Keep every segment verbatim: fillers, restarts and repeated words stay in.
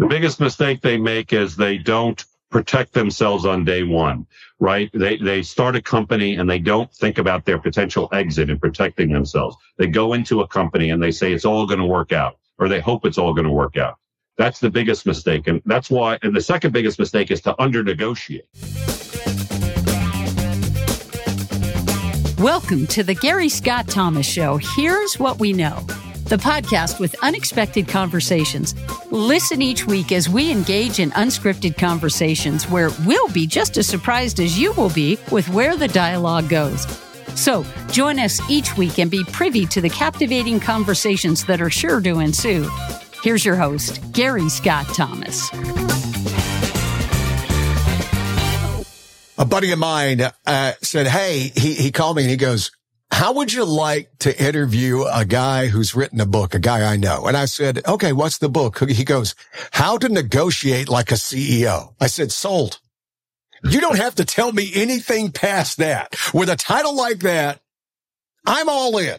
The biggest mistake they make is they don't protect themselves on day one, right? They they start a company and they don't think about their potential exit and protecting themselves. They go into a company and they say it's all going to work out, or they hope it's all going to work out. That's the biggest mistake. And that's why, and the second biggest mistake is to under-negotiate. Welcome to the Gary Scott Thomas Show. Here's what we know. The podcast with unexpected conversations. Listen each week as we engage in unscripted conversations where we'll be just as surprised as you will be with where the dialogue goes. So join us each week and be privy to the captivating conversations that are sure to ensue. Here's your host, Gary Scott Thomas. A buddy of mine uh, said, hey, he, he called me and he goes, how would you like to interview a guy who's written a book, a guy I know? And I said, okay, what's the book? He goes, How to Negotiate Like a C E O. I said, sold. You don't have to tell me anything past that. With a title like that, I'm all in.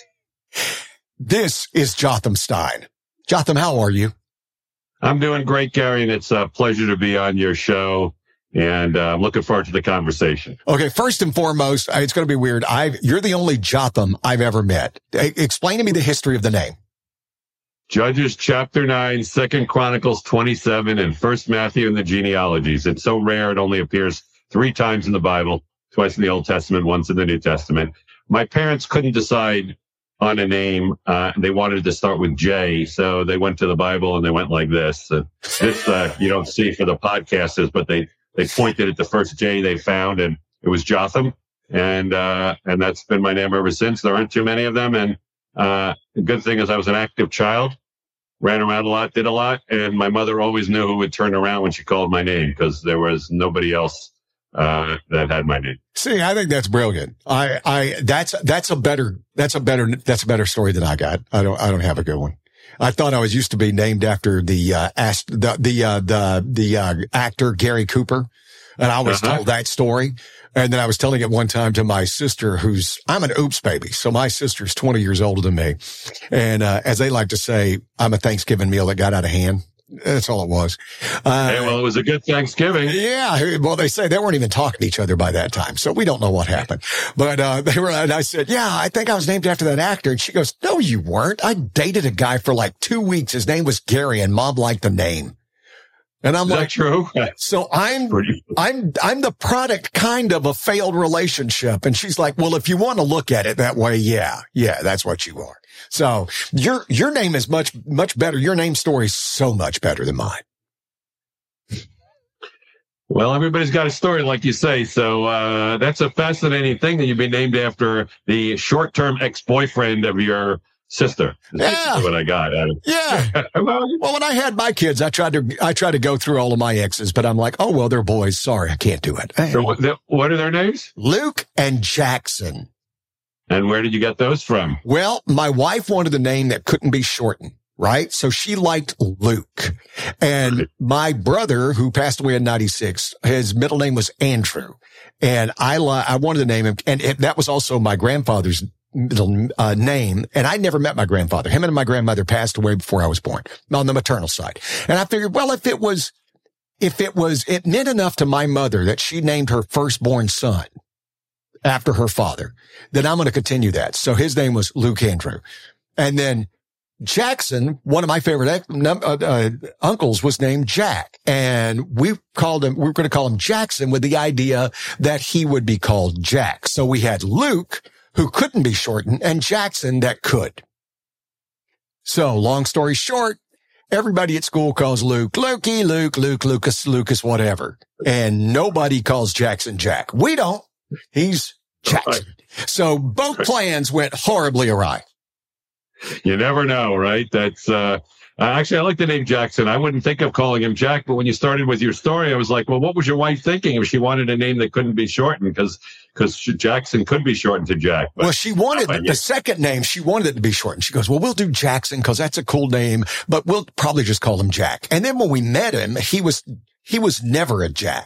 This is Jotham Stein. Jotham, how are you? I'm doing great, Gary, and it's a pleasure to be on your show. And uh, I'm looking forward to the conversation. Okay, first and foremost, it's going to be weird. I've, you're the only Jotham I've ever met. Explain to me the history of the name. Judges chapter nine, Second Chronicles twenty-seven, and First Matthew in the genealogies. It's so rare it only appears three times in the Bible, twice in the Old Testament, once in the New Testament. My parents couldn't decide on a name. Uh, they wanted to start with J, so they went to the Bible and they went like this. Uh, this uh, you don't see for the podcasters, but they They pointed at the first J they found, and it was Jotham. And, uh, and that's been my name ever since. There aren't too many of them. And, uh, the good thing is I was an active child, ran around a lot, did a lot. And my mother always knew who would turn around when she called my name because there was nobody else, uh, that had my name. See, I think that's brilliant. I, I, that's, that's a better, that's a better, that's a better story than I got. I don't, I don't have a good one. I thought I was used to be named after the, uh, ast- the, the, uh, the, the, uh, actor Gary Cooper. And I always uh-huh. told that story. And then I was telling it one time to my sister, who's, I'm an oops baby. So my sister's twenty years older than me. And, uh, as they like to say, I'm a Thanksgiving meal that got out of hand. That's all it was. Uh, hey, well, it was a good Thanksgiving. Yeah. Well, they say they weren't even talking to each other by that time. So we don't know what happened. But, uh, they were, and I said, yeah, I think I was named after that actor. And she goes, no, you weren't. I dated a guy for like two weeks. His name was Gary and Mom liked the name. And I'm Is like, that true? So I'm, I'm, I'm the product kind of a failed relationship. And she's like, well, if you want to look at it that way, yeah, yeah, that's what you are. So your, your name is much, much better. Your name story is so much better than mine. Well, everybody's got a story, like you say. So, uh, that's a fascinating thing that you've been named after the short-term ex-boyfriend of your sister. Yeah. What I got. Yeah. Well, when I had my kids, I tried to, I tried to go through all of my exes, but I'm like, oh, well, they're boys. Sorry, I can't do it. So what, what are their names? Luke and Jackson. And where did you get those from? Well, my wife wanted a name that couldn't be shortened, right? So she liked Luke. And my brother, who passed away in ninety-six, his middle name was Andrew. And I, li- I wanted to name him. And it, that was also my grandfather's middle uh, name. And I never met my grandfather. Him and my grandmother passed away before I was born on the maternal side. And I figured, well, if it was, if it was, it meant enough to my mother that she named her firstborn son after her father, then I'm going to continue that. So his name was Luke Andrew. And then Jackson, one of my favorite uh, uh, uncles, was named Jack. And we called him, we were going to call him Jackson with the idea that he would be called Jack. So we had Luke, who couldn't be shortened, and Jackson that could. So long story short, everybody at school calls Luke, Lukey, Luke, Luke, Lucas, Lucas, whatever. And nobody calls Jackson Jack. We don't. He's Jackson. Right. So both plans went horribly awry. You never know, right? That's, uh, actually, I like the name Jackson. I wouldn't think of calling him Jack, but when you started with your story, I was like, well, what was your wife thinking if she wanted a name that couldn't be shortened? Because, because Jackson could be shortened to Jack. Well, she wanted the, the second name. She wanted it to be shortened. She goes, well, we'll do Jackson because that's a cool name, but we'll probably just call him Jack. And then when we met him, he was, he was never a Jack.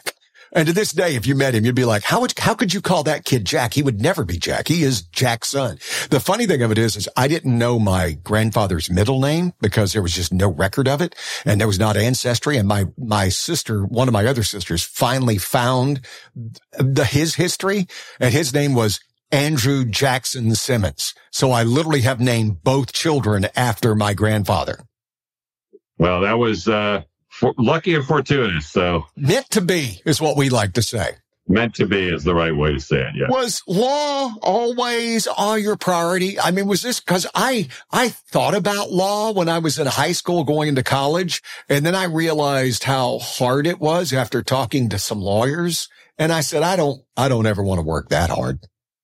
And to this day, if you met him, you'd be like, how would, how could you call that kid Jack? He would never be Jack. He is Jack's son. The funny thing of it is, is I didn't know my grandfather's middle name because there was just no record of it. And there was not ancestry. And my, my sister, one of my other sisters finally found the, his history, and his name was Andrew Jackson Simmons. So I literally have named both children after my grandfather. Well, that was, uh, For, lucky and fortuitous, so. Meant to be is what we like to say. Meant to be is the right way to say it, yeah. Was law always all your priority? I mean, was this, cause I, I thought about law when I was in high school going into college, and then I realized how hard it was after talking to some lawyers. And I said, I don't, I don't ever want to work that hard.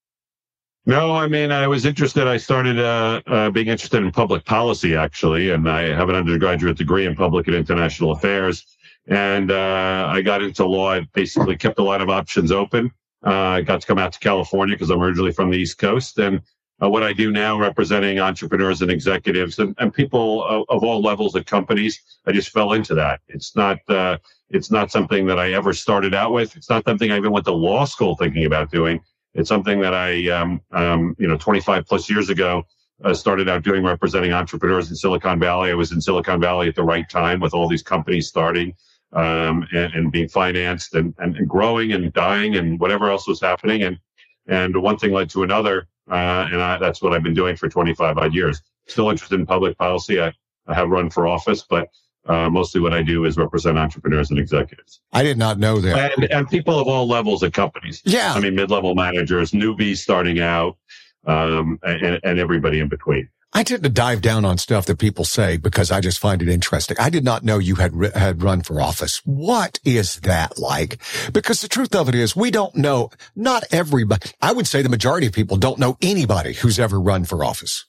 No, I mean, I was interested. I started uh, uh, being interested in public policy, actually, and I have an undergraduate degree in public and international affairs. And uh, I got into law. I basically kept a lot of options open. Uh, I got to come out to California because I'm originally from the East Coast. And uh, what I do now, representing entrepreneurs and executives and, and people of, of all levels of companies, I just fell into that. It's not uh, it's not something that I ever started out with. It's not something I even went to law school thinking about doing. It's something that I, um, um, you know, twenty-five plus years ago, uh, started out doing, representing entrepreneurs in Silicon Valley. I was in Silicon Valley at the right time with all these companies starting, um, and, and being financed and, and, and growing and dying and whatever else was happening. And, and one thing led to another. Uh, and I, that's what I've been doing for twenty-five odd years. Still interested in public policy. I, I have run for office, but Uh, mostly what I do is represent entrepreneurs and executives. I did not know that. And, and people of all levels of companies. Yeah. I mean, mid-level managers, newbies starting out, um, and, and everybody in between. I tend to dive down on stuff that people say because I just find it interesting. I did not know you had had run for office. What is that like? Because the truth of it is, we don't know, not everybody, I would say the majority of people don't know anybody who's ever run for office.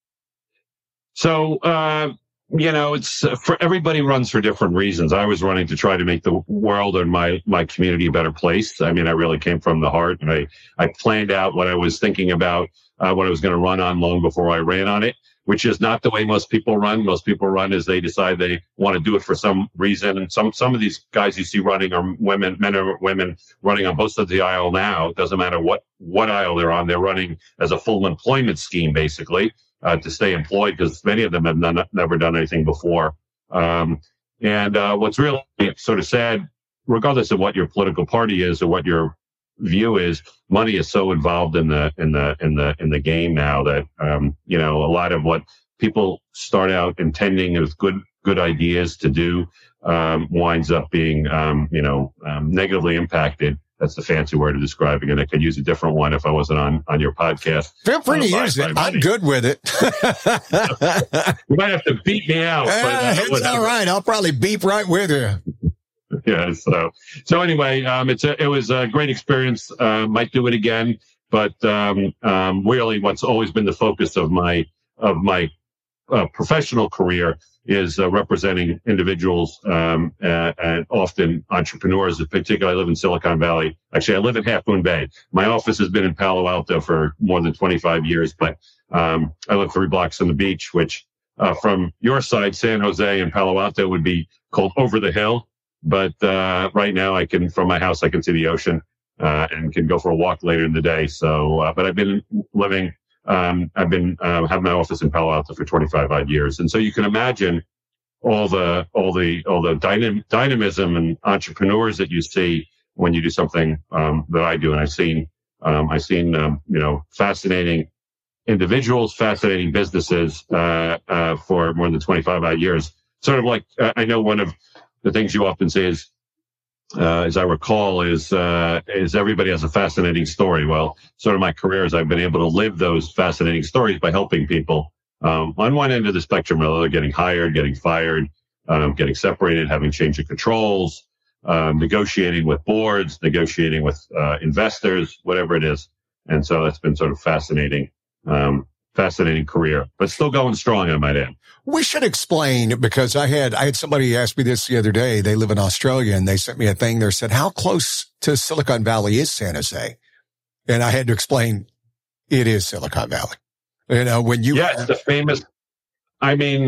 So, uh, you know, it's uh, for everybody runs for different reasons. I was running to try to make the world and my, my community a better place. I mean, I really came from the heart, and I, I planned out what I was thinking about, uh, what I was going to run on long before I ran on it, which is not the way most people run. Most people run as they decide they want to do it for some reason. And some, some of these guys you see running are women, men or women running on both sides of the aisle now. It doesn't matter what, what aisle they're on. They're running as a full employment scheme, basically. Uh, to stay employed, because many of them have none, never done anything before. Um, and uh, what's really sort of sad, regardless of what your political party is or what your view is, money is so involved in the in the in the in the game now that um, you know, a lot of what people start out intending as good good ideas to do um, winds up being um, you know um, negatively impacted. That's the fancy word of describing it. I could use a different one if I wasn't on, on your podcast. Feel free to use it. I'm good with it. You might have to beat me out. Uh, but, uh, it's whatever. all right. I'll probably beep right with you. Yeah. So, so anyway, um, it's a, it was a great experience. Uh, might do it again, but, um, um, really what's always been the focus of my, of my, uh, professional career is uh, representing individuals um, uh, and often entrepreneurs. In particular, I live in Silicon Valley. Actually, I live in Half Moon Bay. My office has been in Palo Alto for more than twenty-five years, but um, I live three blocks from the beach, which uh, from your side, San Jose and Palo Alto would be called over the hill. But uh, right now, I can, from my house, I can see the ocean uh, and can go for a walk later in the day. So, uh, but I've been living Um, I've been, uh, have my office in Palo Alto for twenty-five odd years. And so you can imagine all the, all the, all the dynam- dynamism and entrepreneurs that you see when you do something, um, that I do. And I've seen, um, I've seen, um, you know, fascinating individuals, fascinating businesses, uh, uh, for more than twenty-five odd years. Sort of like, uh, I know one of the things you often say is, Uh, as I recall, is uh, is everybody has a fascinating story. Well, sort of my career is I've been able to live those fascinating stories by helping people um, on one end of the spectrum, whether they're getting hired, getting fired, um, getting separated, having change of controls, um, negotiating with boards, negotiating with uh, investors, whatever it is. And so that's been sort of fascinating, um, fascinating career, but still going strong, I might add. We should explain, because I had, I had somebody ask me this the other day. They live in Australia, and they sent me a thing there, said, how close to Silicon Valley is San Jose? And I had to explain, it is Silicon Valley. You know, when you, yeah, it's the famous, I mean,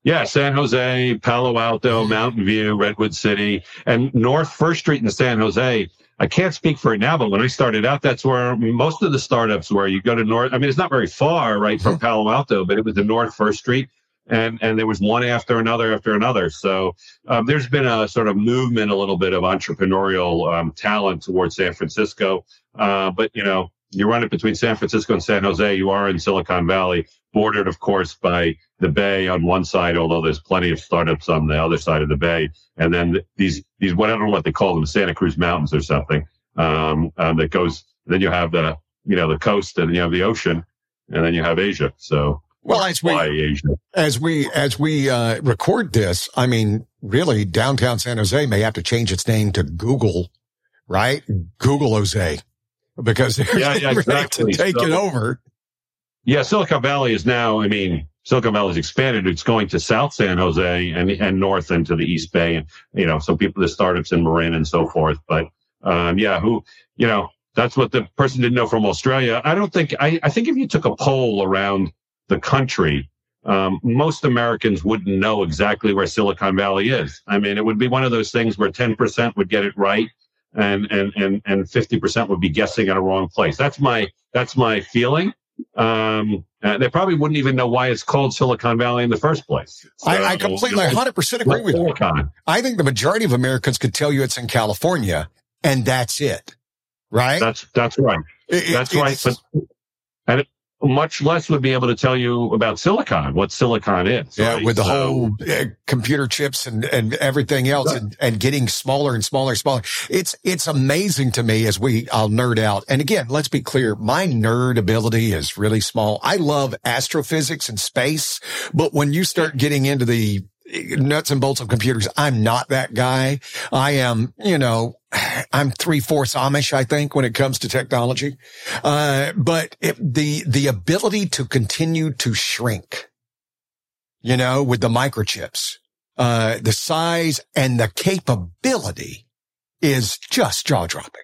Yeah, San Jose, Palo Alto, Mountain View, Redwood City, and North First Street in San Jose. I can't speak for it now, but when I started out, that's where most of the startups were. You go to North, I mean, it's not very far, right, from Palo Alto, but it was the North First Street, and, and there was one after another after another. So um, there's been a sort of movement, a little bit of entrepreneurial um, talent towards San Francisco. Uh, but, you know, you run it between San Francisco and San Jose, you are in Silicon Valley, bordered, of course, by the Bay on one side, although there's plenty of startups on the other side of the Bay. And then these, these, what I don't know what they call them, Santa Cruz Mountains or something, um, um, that goes, then you have the, you know, the coast, and then you have the ocean, and then you have Asia. So, well, as we, Asia. as we, as we, uh, record this, I mean, really, downtown San Jose may have to change its name to Google, right? Google Jose, because they're, yeah, yeah, exactly. to take so, it over. Yeah, Silicon Valley is now, I mean, Silicon Valley's expanded. It's going to South San Jose and and north into the East Bay, and you know, some people, the startups in Marin and so forth. But um, yeah, who, you know, that's what the person didn't know from Australia. I don't think, I, I think if you took a poll around the country, um, most Americans wouldn't know exactly where Silicon Valley is. I mean, it would be one of those things where ten percent would get it right, and and and and fifty percent would be guessing at a wrong place. That's my that's my feeling. Um, uh, they probably wouldn't even know why it's called Silicon Valley in the first place. So, I, I completely, one hundred percent agree with you. I think the majority of Americans could tell you it's in California, and that's it, right? That's that's right. It, that's right. But, and it, much less would be able to tell you about silicon, what silicon is. Yeah, right? with the so, whole uh, computer chips and, and everything else, right. and, and getting smaller and smaller and smaller. It's it's amazing to me as we, I'll nerd out. And again, let's be clear, my nerd ability is really small. I love astrophysics and space, but when you start getting into the nuts and bolts of computers, I'm not that guy. I am, you know, I'm three-fourths Amish, I think, when it comes to technology. Uh, but it, the, the ability to continue to shrink, you know, with the microchips, uh, the size and the capability is just jaw-dropping.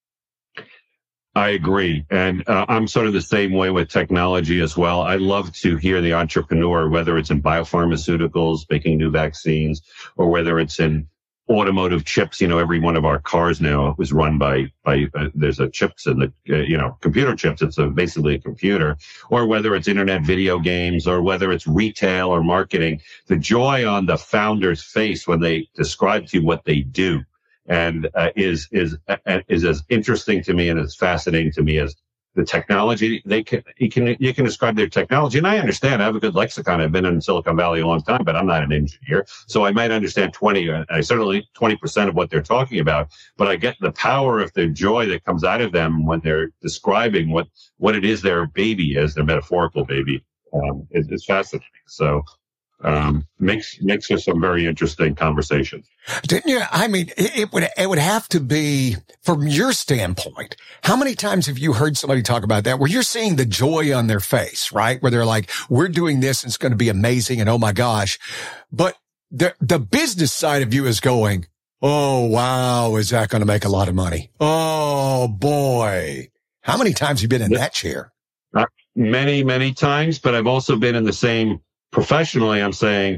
I agree. And uh, I'm sort of the same way with technology as well. I love to hear the entrepreneur, whether it's in biopharmaceuticals, making new vaccines, or whether it's in automotive chips. You know, every one of our cars now is run by, by uh, there's a chips in the, uh, you know, computer chips. It's a, basically a computer. Or whether it's internet video games, or whether it's retail or marketing. The joy on the founder's face when they describe to you what they do, and uh, is is uh, is as interesting to me and as fascinating to me as the technology. They can you can you can describe their technology, and I understand. I have a good lexicon. I've been in Silicon Valley a long time, but I'm not an engineer, so I might understand twenty, I certainly twenty percent of what they're talking about. But I get the power of the joy that comes out of them when they're describing what what it is their baby is, their metaphorical baby. Um, it, it's fascinating. So. Um, makes, makes for some very interesting conversations. Didn't you? I mean, it, it would, it would have to be from your standpoint. How many times have you heard somebody talk about that where you're seeing the joy on their face, right? Where they're like, we're doing this and it's going to be amazing. And oh my gosh. But the, the business side of you is going, oh, wow. Is that going to make a lot of money? Oh boy. How many times have you been in that chair? Uh, many, many times, but I've also been in the same professionally, I'm saying,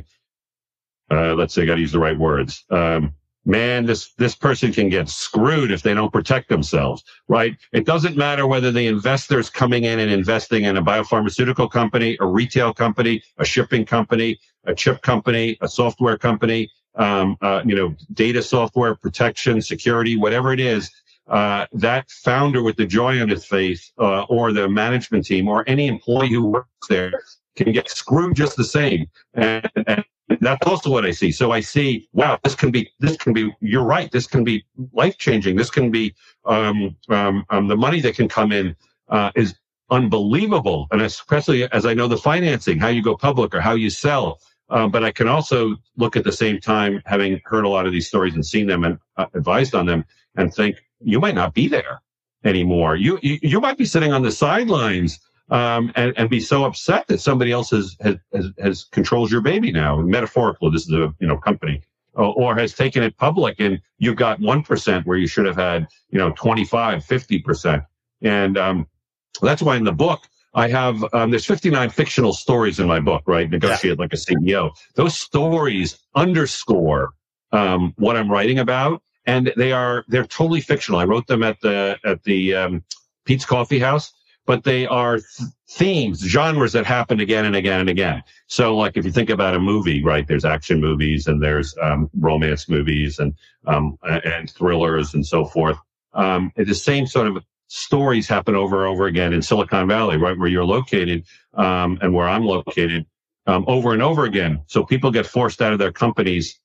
uh, let's say I got to use the right words. Um, man, this, this person can get screwed if they don't protect themselves, right? It doesn't matter whether the investor's coming in and investing in a biopharmaceutical company, a retail company, a shipping company, a chip company, a software company, um, uh, you know, data software, protection, security, whatever it is. Uh, that founder with the joy on his face, uh, or the management team, or any employee who works there, can get screwed just the same. And, and that's also what I see. So I see, wow, this can be, this can be, you're right. This can be life-changing. This can be, um, um, um, the money that can come in, uh, is unbelievable. And especially as I know the financing, how you go public or how you sell. Um, but I can also look at the same time, having heard a lot of these stories and seen them and uh, advised on them, and think you might not be there anymore. You, you, you might be sitting on the sidelines, Um, and, and be so upset that somebody else has, has, has, has controls your baby now. Metaphorical, this is a, you know, company, or, or has taken it public, and you've got one percent where you should have had, you know, twenty-five, fifty percent. And, um, that's why in the book, I have, um, there's fifty-nine fictional stories in my book, right? Negotiate yeah. Like a C E O. Those stories underscore um, what I'm writing about. And they are, they're totally fictional. I wrote them at the, at the um, Pete's Coffee House, but they are th- themes, genres that happen again and again and again. So like if you think about a movie, right, there's action movies and there's um, romance movies and, um, and thrillers and so forth. Um, the same sort of stories happen over and over again in Silicon Valley, right, where you're located, um, and where I'm located, um, over and over again. So people get forced out of their companies.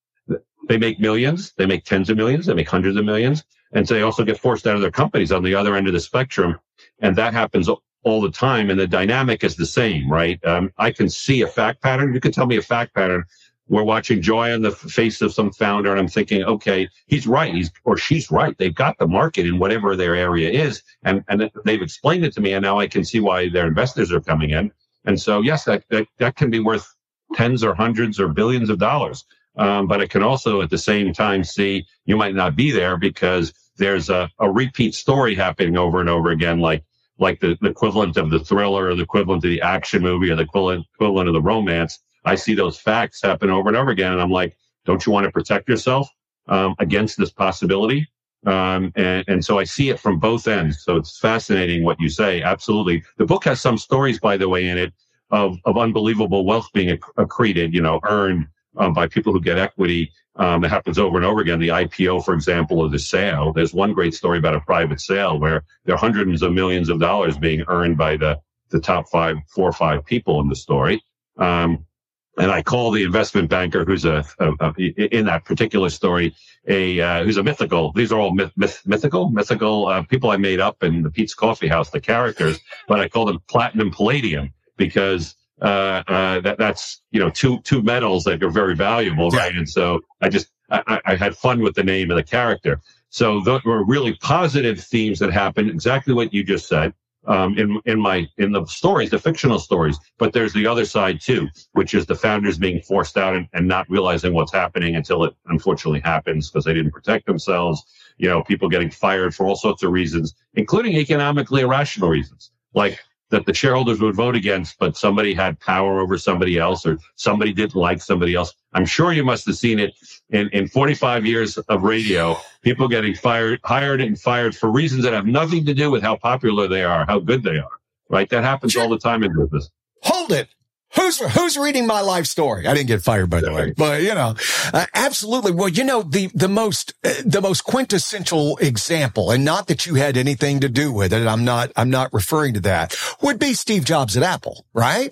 They make millions, they make tens of millions, they make hundreds of millions. And so they also get forced out of their companies on the other end of the spectrum. And that happens all the time. And the dynamic is the same, right? Um, I can see a fact pattern. You can tell me a fact pattern. We're watching joy on the face of some founder, and I'm thinking, okay, he's right, he's or she's right. They've got the market in whatever their area is, and and they've explained it to me, and now I can see why their investors are coming in. And so, yes, that that, that can be worth tens or hundreds or billions of dollars. Um, but it can also, at the same time, see you might not be there because there's a, a repeat story happening over and over again, like like the, the equivalent of the thriller or the equivalent of the action movie or the equivalent equivalent of the romance. I see those facts happen over and over again, and I'm like, don't you want to protect yourself um, against this possibility? Um, and, and so I see it from both ends. So it's fascinating what you say. Absolutely. The book has some stories, by the way, in it of, of unbelievable wealth being acc- accreted, you know, earned um, by people who get equity. Um, it happens over and over again. The I P O, for example, or the sale. There's one great story about a private sale where there are hundreds of millions of dollars being earned by the, the top five, four or five people in the story. Um, And I call the investment banker, who's a, a, a in that particular story, a uh, who's a mythical. These are all myth, myth, mythical, mythical uh, people I made up in the Pete's Coffee House, the characters. But I call them platinum palladium because uh, uh, that that's you know two two metals that are very valuable, right? Yeah. And so I just I, I had fun with the name of the character. So those were really positive themes that happened. Exactly what you just said. Um, in, in my, in the stories, the fictional stories, but there's the other side too, which is the founders being forced out and, and not realizing what's happening until it unfortunately happens because they didn't protect themselves. You know, people getting fired for all sorts of reasons, including economically irrational reasons, like that the shareholders would vote against, but somebody had power over somebody else or somebody didn't like somebody else. I'm sure you must have seen it in, in forty-five years of radio, people getting fired, hired and fired for reasons that have nothing to do with how popular they are, how good they are, right? That happens all the time in business. Hold it. Who's, who's reading my life story? I didn't get fired, by the way, but you know, uh, absolutely. Well, you know, the, the most, uh, the most quintessential example, and not that you had anything to do with it. I'm not, I'm not referring to that, would be Steve Jobs at Apple, right?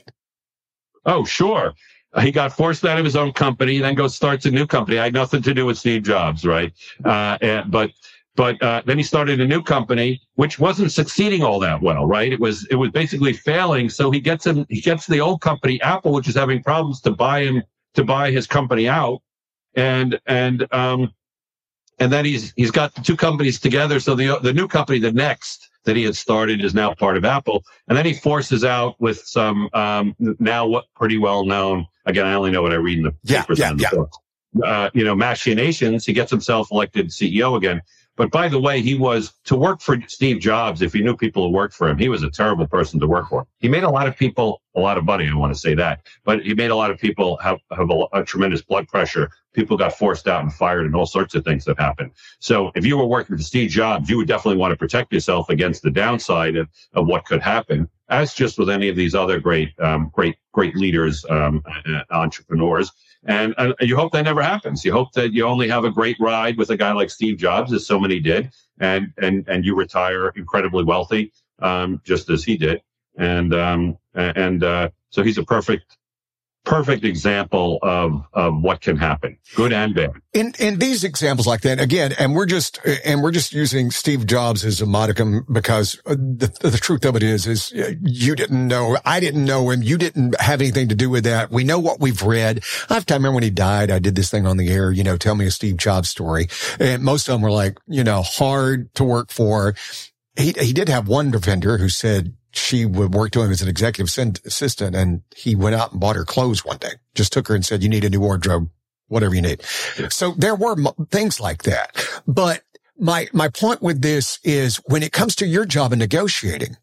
Oh, sure. He got forced out of his own company, then goes starts a new company. I had nothing to do with Steve Jobs, right? Uh, and, but, but, uh, then he started a new company, which wasn't succeeding all that well, right? It was, it was basically failing. So he gets him, he gets the old company, Apple, which is having problems to buy him, to buy his company out. And, and, um, and then he's, he's got the two companies together. So the, the new company, the Next, that he had started is now part of Apple. And then he forces out with some, um, now what pretty well known, again, I only know what I read in the yeah, papers yeah, and the yeah. books. Uh, you know, machinations. He gets himself elected C E O again. But by the way, he was to work for Steve Jobs. If you knew people who worked for him, he was a terrible person to work for. He made a lot of people a lot of money. I want to say that, but he made a lot of people have, have a, a tremendous blood pressure. People got forced out and fired and all sorts of things that happened. So if you were working for Steve Jobs, you would definitely want to protect yourself against the downside of, of what could happen, as just with any of these other great, um, great, great leaders, um, uh, entrepreneurs. And uh, you hope that never happens. You hope that you only have a great ride with a guy like Steve Jobs, as so many did, and and and you retire incredibly wealthy, um, just as he did. And um, and uh, so he's a perfect, perfect example of of what can happen, good and bad. In in these examples like that, again, and we're just and we're just using Steve Jobs as a modicum because the the truth of it is is you didn't know, I didn't know him, you didn't have anything to do with that. We know what we've read. I have to remember when he died, I did this thing on the air, you know, tell me a Steve Jobs story, and most of them were like, you know, hard to work for. He he did have one vendor who said she would work to him as an executive assistant, and he went out and bought her clothes one day. Just took her and said, you need a new wardrobe, whatever you need. So there were m- things like that. But my, my point with this is when it comes to your job in negotiating,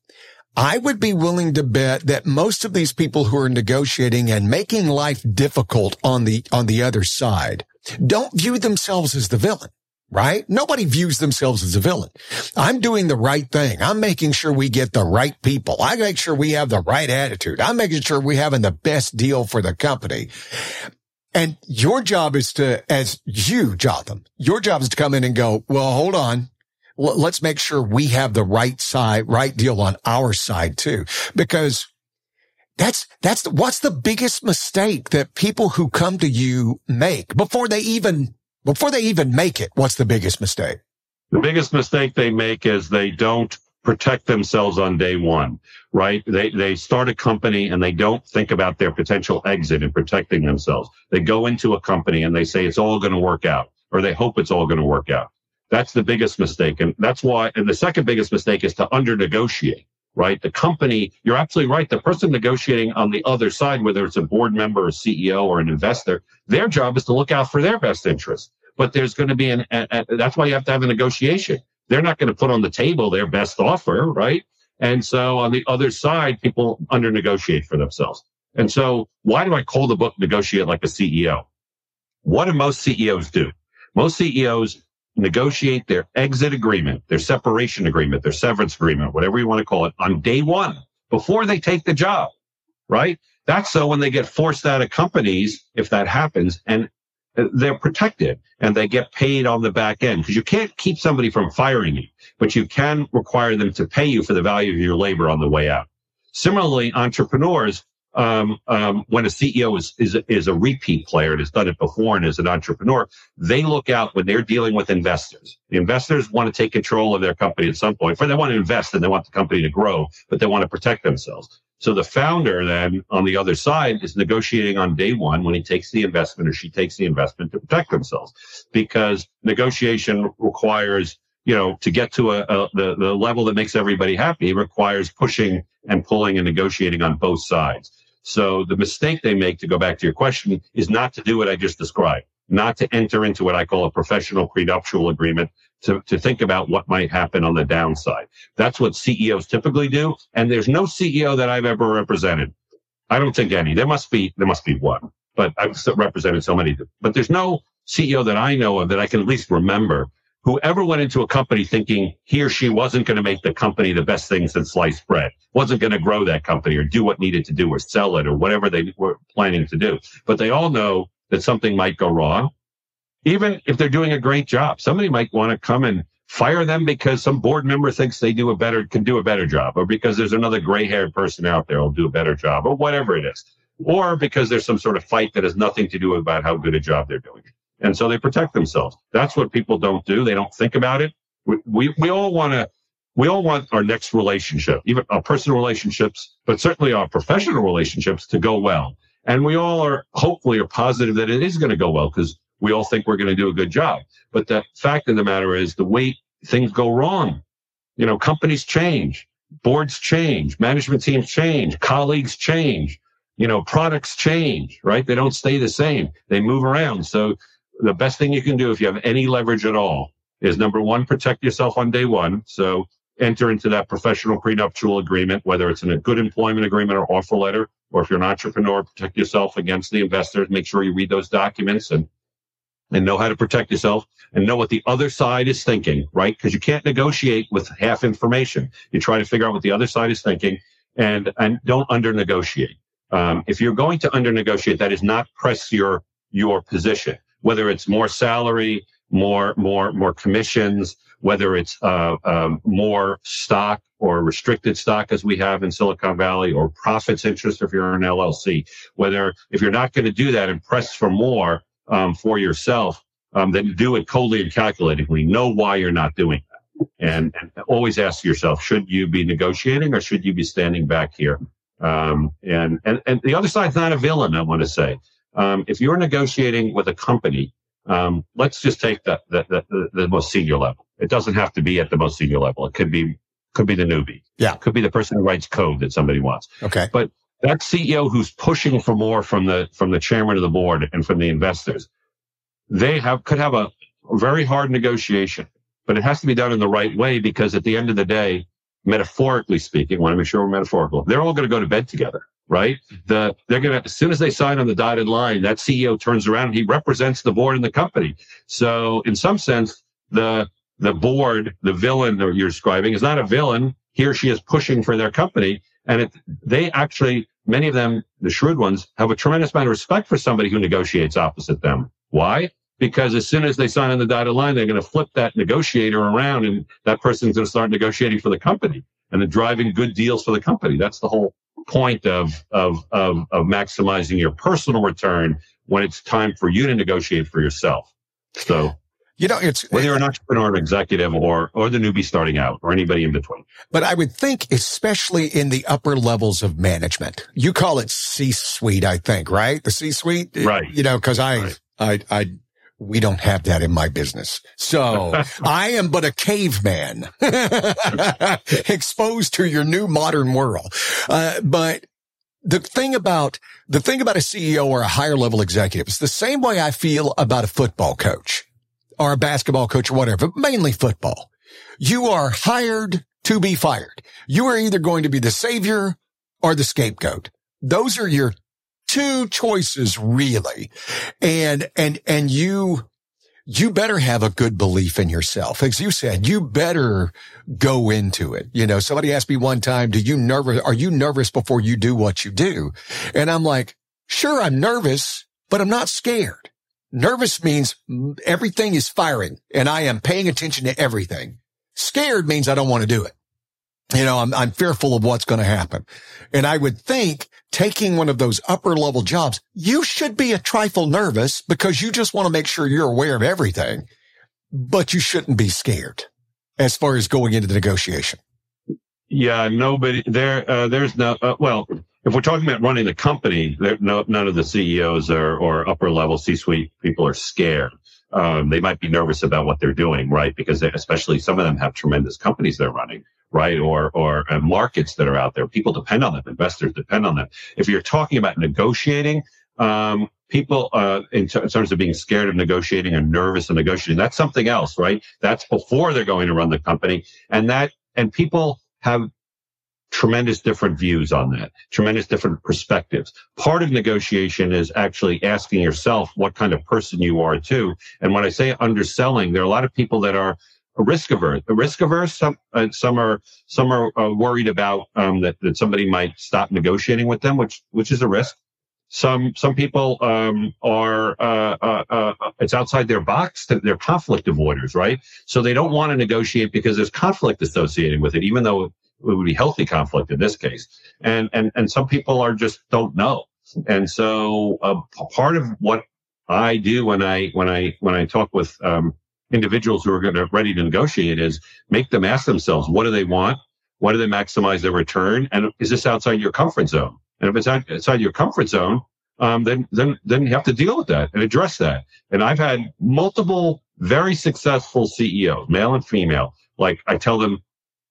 I would be willing to bet that most of these people who are negotiating and making life difficult on the, on the other side don't view themselves as the villain, right? Nobody views themselves as a villain. I'm doing the right thing. I'm making sure we get the right people. I make sure we have the right attitude. I'm making sure we're having the best deal for the company. And your job is to, as you, Jotham, your job is to come in and go, well, hold on. Let's make sure we have the right side, right deal on our side too, because that's, that's, the, what's the biggest mistake that people who come to you make before they even, before they even make it? What's the biggest mistake? The biggest mistake they make is they don't protect themselves on day one, right? They, they start a company and they don't think about their potential exit and protecting themselves. They go into a company and they say it's all going to work out, or they hope it's all going to work out. That's the biggest mistake. And that's why, and the second biggest mistake is to under negotiate, right? The company, you're absolutely right. The person negotiating on the other side, whether it's a board member, a C E O, or an investor, their job is to look out for their best interest. But there's going to be an, a, a, that's why you have to have a negotiation. They're not going to put on the table their best offer, right? And so on the other side, people under negotiate for themselves. And so why do I call the book Negotiate Like a C E O? What do most C E Os do? Most C E Os negotiate their exit agreement, their separation agreement, their severance agreement, whatever you want to call it, on day one, before they take the job, right? That's so when they get forced out of companies, if that happens, and they're protected and they get paid on the back end, because you can't keep somebody from firing you, but you can require them to pay you for the value of your labor on the way out. Similarly, entrepreneurs, Um, um, when a C E O is, is, is a repeat player and has done it before and is an entrepreneur, they look out when they're dealing with investors. The investors want to take control of their company at some point, for they want to invest and they want the company to grow, but they want to protect themselves. So the founder then on the other side is negotiating on day one when he takes the investment or she takes the investment to protect themselves, because negotiation requires, you know, to get to a, a the, the level that makes everybody happy, requires pushing and pulling and negotiating on both sides. So the mistake they make, to go back to your question, is not to do what I just described, not to enter into what I call a professional prenuptial agreement, to, to think about what might happen on the downside. That's what C E Os typically do. And there's no C E O that I've ever represented. I don't think any. There must be, there must be one, but I've represented so many. But there's no C E O that I know of that I can at least remember whoever went into a company thinking he or she wasn't going to make the company the best thing since sliced bread, wasn't going to grow that company or do what needed to do or sell it or whatever they were planning to do. But they all know that something might go wrong. Even if they're doing a great job, somebody might want to come and fire them because some board member thinks they do a better, can do a better job, or because there's another gray-haired person out there who'll do a better job, or whatever it is, or because there's some sort of fight that has nothing to do about how good a job they're doing. And so they protect themselves. That's what people don't do. They don't think about it. We we, we all want to, we all want our next relationship, even our personal relationships, but certainly our professional relationships, to go well. And we all are hopefully are positive that it is going to go well, because we all think we're going to do a good job. But the fact of the matter is, the way things go wrong, you know, companies change, boards change, management teams change, colleagues change, you know, products change, right? They don't stay the same. They move around. So the best thing you can do, if you have any leverage at all, is number one, protect yourself on day one. So enter into that professional prenuptial agreement, whether it's in a good employment agreement or offer letter, or if you're an entrepreneur, protect yourself against the investors. Make sure you read those documents and and know how to protect yourself and know what the other side is thinking, right? Because you can't negotiate with half information. You try to figure out what the other side is thinking, and and don't under negotiate. Um, if you're going to under negotiate, that is not press your your position. Whether it's more salary, more, more, more commissions, whether it's uh, um, more stock or restricted stock, as we have in Silicon Valley, or profits interest if you're an L L C. Whether, if you're not going to do that and press for more um, for yourself, um, then do it coldly and calculatingly. Know why you're not doing that, and, and always ask yourself: should you be negotiating, or should you be standing back here? Um, and and and the other side's not a villain, I want to say. Um, if you're negotiating with a company, um, let's just take the, the, the, the most senior level. It doesn't have to be at the most senior level. It could be, could be the newbie. Yeah. It could be the person who writes code that somebody wants. Okay. But that C E O who's pushing for more from the, from the chairman of the board and from the investors, they have, could have a very hard negotiation, but it has to be done in the right way, because at the end of the day, metaphorically speaking, want to make sure we're metaphorical, they're all going to go to bed together, right? The, they're going to, as soon as they sign on the dotted line, that C E O turns around and he represents the board and the company. So in some sense, the, the board, the villain that you're describing is not a villain. He or she is pushing for their company. And it, they actually, many of them, the shrewd ones, have a tremendous amount of respect for somebody who negotiates opposite them. Why? Because as soon as they sign on the dotted line, they're going to flip that negotiator around and that person's going to start negotiating for the company and then driving good deals for the company. That's the whole point of, of, of, of maximizing your personal return when it's time for you to negotiate for yourself. So, you know, it's whether you're an entrepreneur, executive, or, or the newbie starting out, or anybody in between. But I would think, especially in the upper levels of management, you call it C-suite, I think, right? The C-suite? Right. You know, cause I, right. I, I, we don't have that in my business. So I am but a caveman exposed to your new modern world. Uh, but the thing about, the thing about a C E O or a higher level executive is the same way I feel about a football coach or a basketball coach or whatever, but mainly football. You are hired to be fired. You are either going to be the savior or the scapegoat. Those are your two choices, really. And, and, and you, you better have a good belief in yourself. As you said, you better go into it. You know, somebody asked me one time, do you nervous, are you nervous before you do what you do? And I'm like, sure, I'm nervous, but I'm not scared. Nervous means everything is firing and I am paying attention to everything. Scared means I don't want to do it. You know, I'm, I'm fearful of what's going to happen. And I would think taking one of those upper level jobs, you should be a trifle nervous because you just want to make sure you're aware of everything, but you shouldn't be scared as far as going into the negotiation. Yeah, nobody there, uh, there's no, uh, well, if we're talking about running the company, there, no, none of the C E Os or, or upper level C-suite people are scared. Um, they might be nervous about what they're doing, right? Because they, especially some of them have tremendous companies they're running, right? Or, or uh, markets that are out there. People depend on them. Investors depend on them. If you're talking about negotiating, um, people, uh, in, t- in terms of being scared of negotiating or nervous of negotiating, that's something else, right? That's before they're going to run the company. And that, and people have tremendous different views on that, tremendous different perspectives. Part of negotiation is actually asking yourself what kind of person you are too. And when I say underselling, there are a lot of people that are risk averse. Risk averse. Some uh, some are some are uh, worried about um, that that somebody might stop negotiating with them, which which is a risk. Some some people um, are uh, uh, uh, it's outside their box. They're conflict avoiders, right? So they don't want to negotiate because there's conflict associated with it, even though it would be healthy conflict in this case. And and and some people are just don't know. And so uh, part of what I do when I when I when I talk with um, individuals who are going to ready to negotiate is make them ask themselves, what do they want? What do they maximize their return? And is this outside your comfort zone? And if it's outside your comfort zone, um, then, then, then you have to deal with that and address that. And I've had multiple very successful C E Os, male and female. Like I tell them,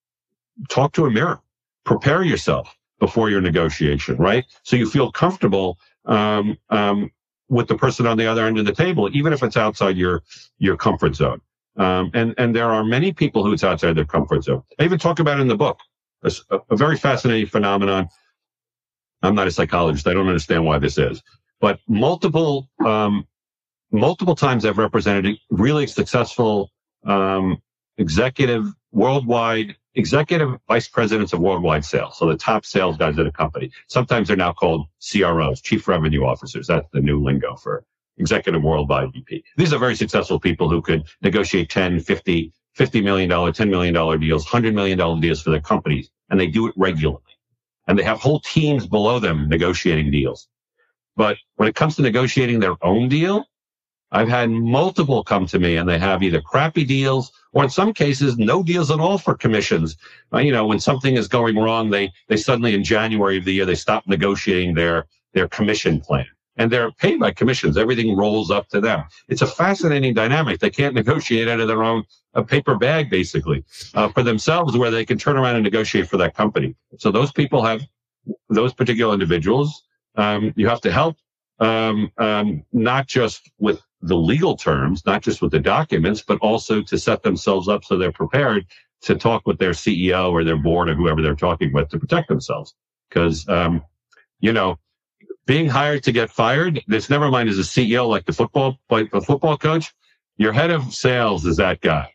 talk to a mirror, prepare yourself before your negotiation, right? So you feel comfortable, um, um, with the person on the other end of the table, even if it's outside your, your comfort zone. Um, and, and there are many people who it's outside their comfort zone. I even talk about it in the book, a, a very fascinating phenomenon. I'm not a psychologist. I don't understand why this is, but multiple, um, multiple times I've represented really successful, um, executive, worldwide executive vice presidents of worldwide sales. So the top sales guys at a company. Sometimes they're now called C R Os, chief revenue officers. That's the new lingo for executive worldwide V P. These are very successful people who could negotiate ten, fifty, fifty million dollars, ten million dollars deals, one hundred million dollars deals for their companies. And they do it regularly. And they have whole teams below them negotiating deals. But when it comes to negotiating their own deal, I've had multiple come to me and they have either crappy deals or in some cases, no deals at all for commissions. Uh, you know, when something is going wrong, they, they suddenly in January of the year, they stop negotiating their, their commission plan and they're paid by commissions. Everything rolls up to them. It's a fascinating dynamic. They can't negotiate out of their own a paper bag, basically, uh, for themselves where they can turn around and negotiate for that company. So those people have those particular individuals. Um, you have to help, um, um, not just with the legal terms, not just with the documents, but also to set themselves up so they're prepared to talk with their C E O or their board or whoever they're talking with to protect themselves. Because, um, you know, being hired to get fired, this never mind as a C E O like the football, like the football coach, your head of sales is that guy.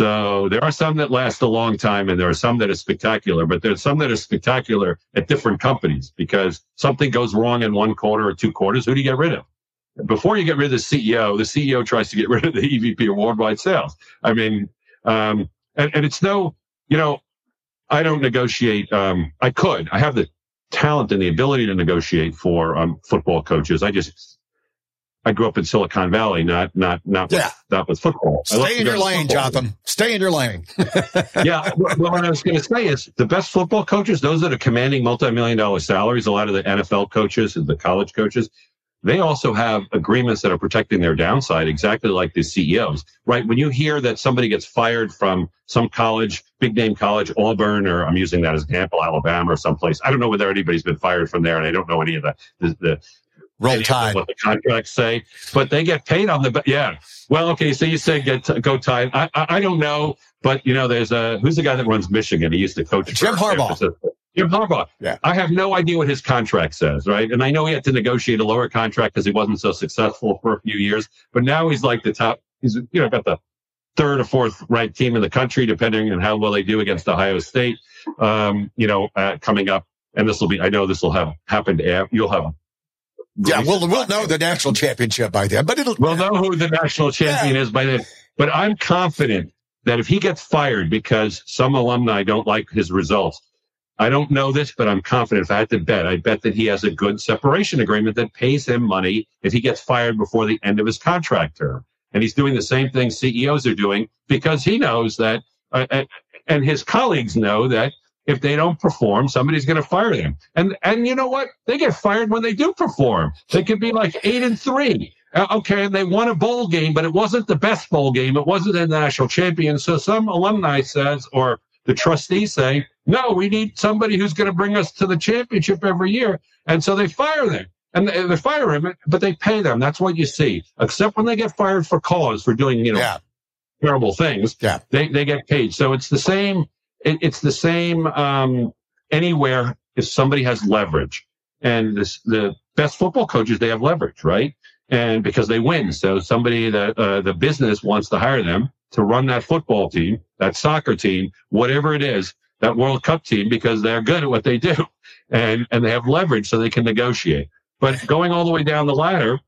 So there are some that last a long time and there are some that are spectacular, but there's some that are spectacular at different companies because something goes wrong in one quarter or two quarters. Who do you get rid of? Before you get rid of the C E O, the C E O tries to get rid of the E V P of worldwide sales. I mean, um, and, and it's no, you know, I don't negotiate. Um, I could. I have the talent and the ability to negotiate for um, football coaches. I just, I grew up in Silicon Valley, not not not yeah. with, not with football. Stay in your lane, Jotham. Stay in your lane. Yeah. Well, what I was going to say is the best football coaches, those that are commanding multi-million dollar salaries, a lot of the N F L coaches and the college coaches, they also have agreements that are protecting their downside, exactly like the C E Os, right? When you hear that somebody gets fired from some college, big name college, Auburn, or I'm using that as an example, Alabama or someplace. I don't know whether anybody's been fired from there, and I don't know any of the, the, the Roll Tide, what the contracts say, but they get paid on the, yeah. Well, okay, so you say get go Tide. I, I, I don't know, but you know, there's a, who's the guy that runs Michigan? He used to coach Jim Harbaugh. Jim Harbaugh. Yeah. I have no idea what his contract says, right? And I know he had to negotiate a lower contract because he wasn't so successful for a few years, but now he's like the top, he's, you know, got the third or fourth ranked team in the country, depending on how well they do against Ohio State, um, you know, uh, coming up. And this will be, I know this will have happened. After, you'll have. Yeah, we'll, we'll know the national championship by then, but it'll. We'll know who the national champion yeah. is by then. But I'm confident that if he gets fired because some alumni don't like his results, I don't know this, but I'm confident if I had to bet, I bet that he has a good separation agreement that pays him money if he gets fired before the end of his contract term. And he's doing the same thing C E Os are doing because he knows that, uh, and, and his colleagues know that if they don't perform, somebody's going to fire them. And and you know what? They get fired when they do perform. They could be like eight and three. Uh, okay, and they won a bowl game, but it wasn't the best bowl game. It wasn't a national champion. So some alumni says, or the trustees say, no, we need somebody who's going to bring us to the championship every year. And so they fire them. And they, they fire him, but they pay them. That's what you see. Except when they get fired for cause, for doing, you know, yeah. terrible things, yeah. they, they get paid. So it's the same. It, it's the same um, anywhere if somebody has leverage. And this, the best football coaches, they have leverage, right? And because they win. So somebody that uh, the business wants to hire them to run that football team, that soccer team, whatever it is, that World Cup team, because they're good at what they do. And, and they have leverage so they can negotiate. But going all the way down the ladder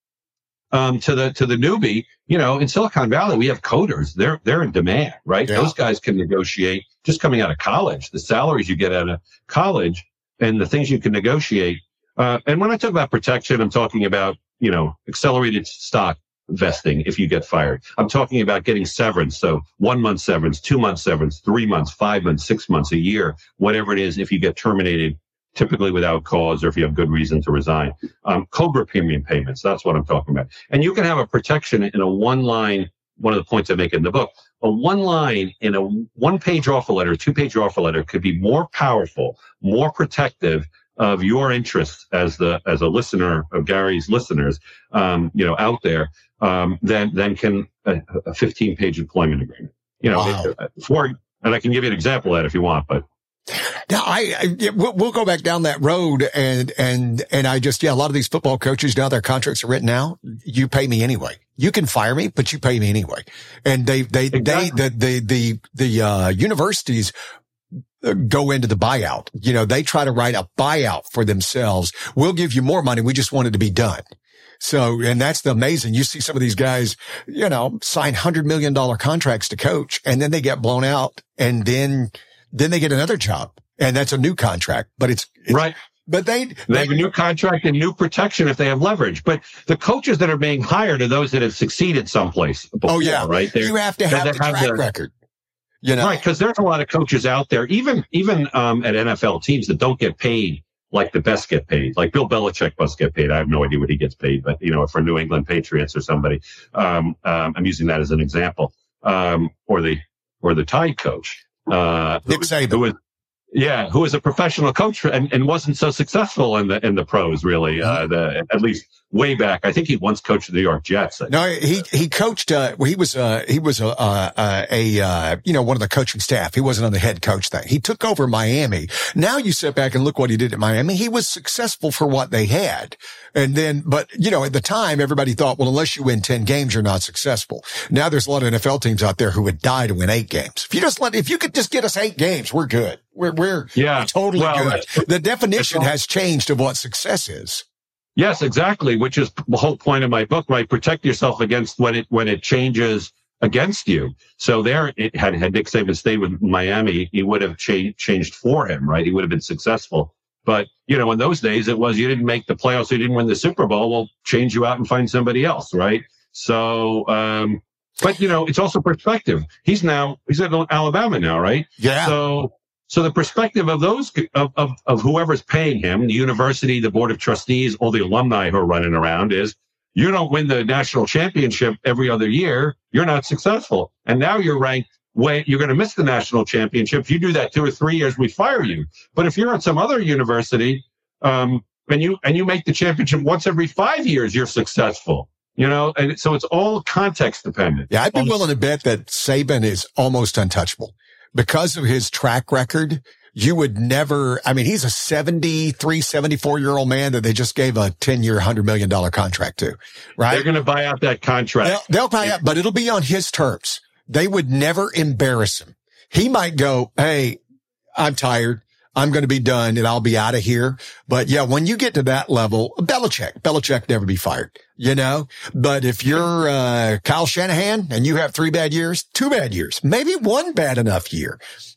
um, to the to the newbie, you know, in Silicon Valley, we have coders. They're they're in demand, right? Yeah. Those guys can negotiate just coming out of college. The salaries you get out of college and the things you can negotiate. Uh, and when I talk about protection, I'm talking about, you know, accelerated stock vesting if you get fired. I'm talking about getting severance. So one month severance, two months severance, three months, five months, six months, a year, whatever it is, if you get terminated, typically without cause or if you have good reason to resign. Um, COBRA premium payments, that's what I'm talking about. And you can have a protection in a one line, one of the points I make in the book, a one line in a one page offer letter, two page offer letter could be more powerful, more protective of your interests as the, as a listener of Gary's listeners, um, you know, out there, um, than, than can a, a fifteen page employment agreement, you know, wow. it, for, and I can give you an example of that if you want, but. Now, I, I we'll, we'll go back down that road, and and and I just yeah, a lot of these football coaches now their contracts are written out. You pay me anyway. You can fire me, but you pay me anyway. And they they exactly. they the the the the uh, universities go into the buyout. You know, they try to write a buyout for themselves. We'll give you more money. We just want it to be done. So, and that's the amazing. You see some of these guys, you know, sign hundred million dollar contracts to coach, and then they get blown out, and then. Then they get another job, and that's a new contract, but it's, it's right. But they, they they have a new contract and new protection if they have leverage. But the coaches that are being hired are those that have succeeded someplace before, oh yeah, right? They're, you have to have the track the, record, you know, right? Because there's a lot of coaches out there, even even um, at N F L teams that don't get paid like the best get paid. Like Bill Belichick must get paid. I have no idea what he gets paid, but you know, for New England Patriots or somebody, um, um, I'm using that as an example, um, or the or the Tide coach. Uh, Nick Saban. Who was, yeah, who was a professional coach and, and wasn't so successful in the in the pros, really. Uh, the, at least way back. I think he once coached the New York Jets. No, he, he coached, uh, he was, uh, he was, a, uh, a, uh, you know, one of the coaching staff. He wasn't on the head coach thing. He took over Miami. Now you sit back and look what he did at Miami. He was successful for what they had. And then, but, you know, at the time, everybody thought, well, unless you win ten games, you're not successful. Now there's a lot of N F L teams out there who would die to win eight games. If you just let, if you could just get us eight games, we're good. We're, we're yeah, totally well, good. The definition has changed of what success is. Yes, exactly. Which is the whole point of my book, right? Protect yourself against when it, when it changes against you. So there, it had, had Nick Saban stayed with Miami, he would have cha- changed for him, right? He would have been successful. But, you know, in those days, it was you didn't make the playoffs, you didn't win the Super Bowl, we'll change you out and find somebody else, right? So, um, but, you know, it's also perspective. He's now, he's at Alabama now, right? Yeah. So, so the perspective of those, of, of, of whoever's paying him, the university, the board of trustees, all the alumni who are running around is, you don't win the national championship every other year, you're not successful. And now you're ranked way, you're going to miss the national championship. If you do that two or three years, we fire you. But if you're at some other university, um, and you, and you make the championship once every five years, you're successful, you know? And so it's all context dependent. Yeah. I'd be willing to bet that Saban is almost untouchable because of his track record. You would never, I mean, he's a seventy-three, seventy-four year old man that they just gave a ten year, one hundred million dollars contract to, right? They're going to buy out that contract. They'll, they'll buy out, but it'll be on his terms. They would never embarrass him. He might go, hey, I'm tired. I'm going to be done and I'll be out of here. But yeah, when you get to that level, Belichick, Belichick never be fired, you know, but if you're, uh, Kyle Shanahan and you have three bad years, two bad years, maybe one bad enough year.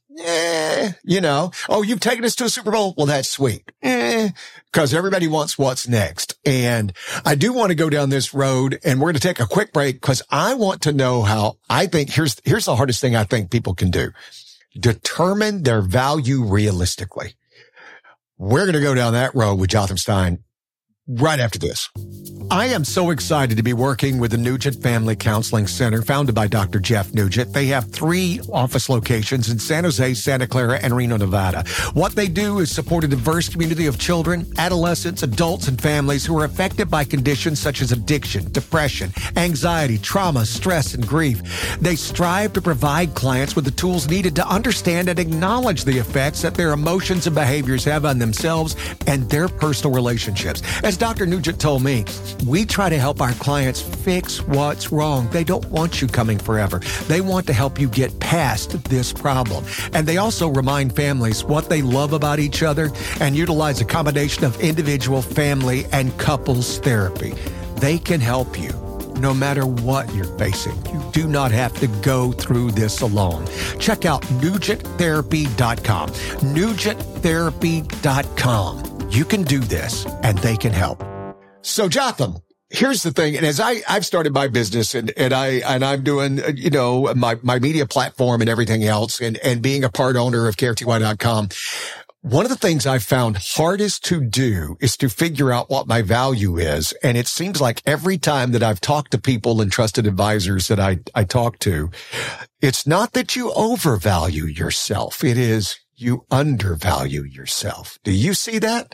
Eh, you know, oh, you've taken us to a Super Bowl. Well, that's sweet. Eh, cause everybody wants what's next. And I do want to go down this road and we're going to take a quick break because I want to know how I think here's, here's the hardest thing I think people can do. Determine their value realistically. We're going to go down that road with Jotham Stein right after this. I am so excited to be working with the Nugent Family Counseling Center, founded by Doctor Jeff Nugent. They have three office locations in San Jose, Santa Clara, and Reno, Nevada. What they do is support a diverse community of children, adolescents, adults, and families who are affected by conditions such as addiction, depression, anxiety, trauma, stress, and grief. They strive to provide clients with the tools needed to understand and acknowledge the effects that their emotions and behaviors have on themselves and their personal relationships. As Doctor Nugent told me, we try to help our clients fix what's wrong. They don't want you coming forever. They want to help you get past this problem. And they also remind families what they love about each other and utilize a combination of individual, family, and couples therapy. They can help you no matter what you're facing. You do not have to go through this alone. Check out nugent therapy dot com. nugent therapy dot com. You can do this and they can help. So Jotham, here's the thing. And as I, I've started my business and, and I, and I'm doing, you know, my, my media platform and everything else and, and being a part owner of K R T Y dot com. One of the things I've found hardest to do is to figure out what my value is. And it seems like every time that I've talked to people and trusted advisors that I, I talk to, it's not that you overvalue yourself. It is you undervalue yourself. Do you see that?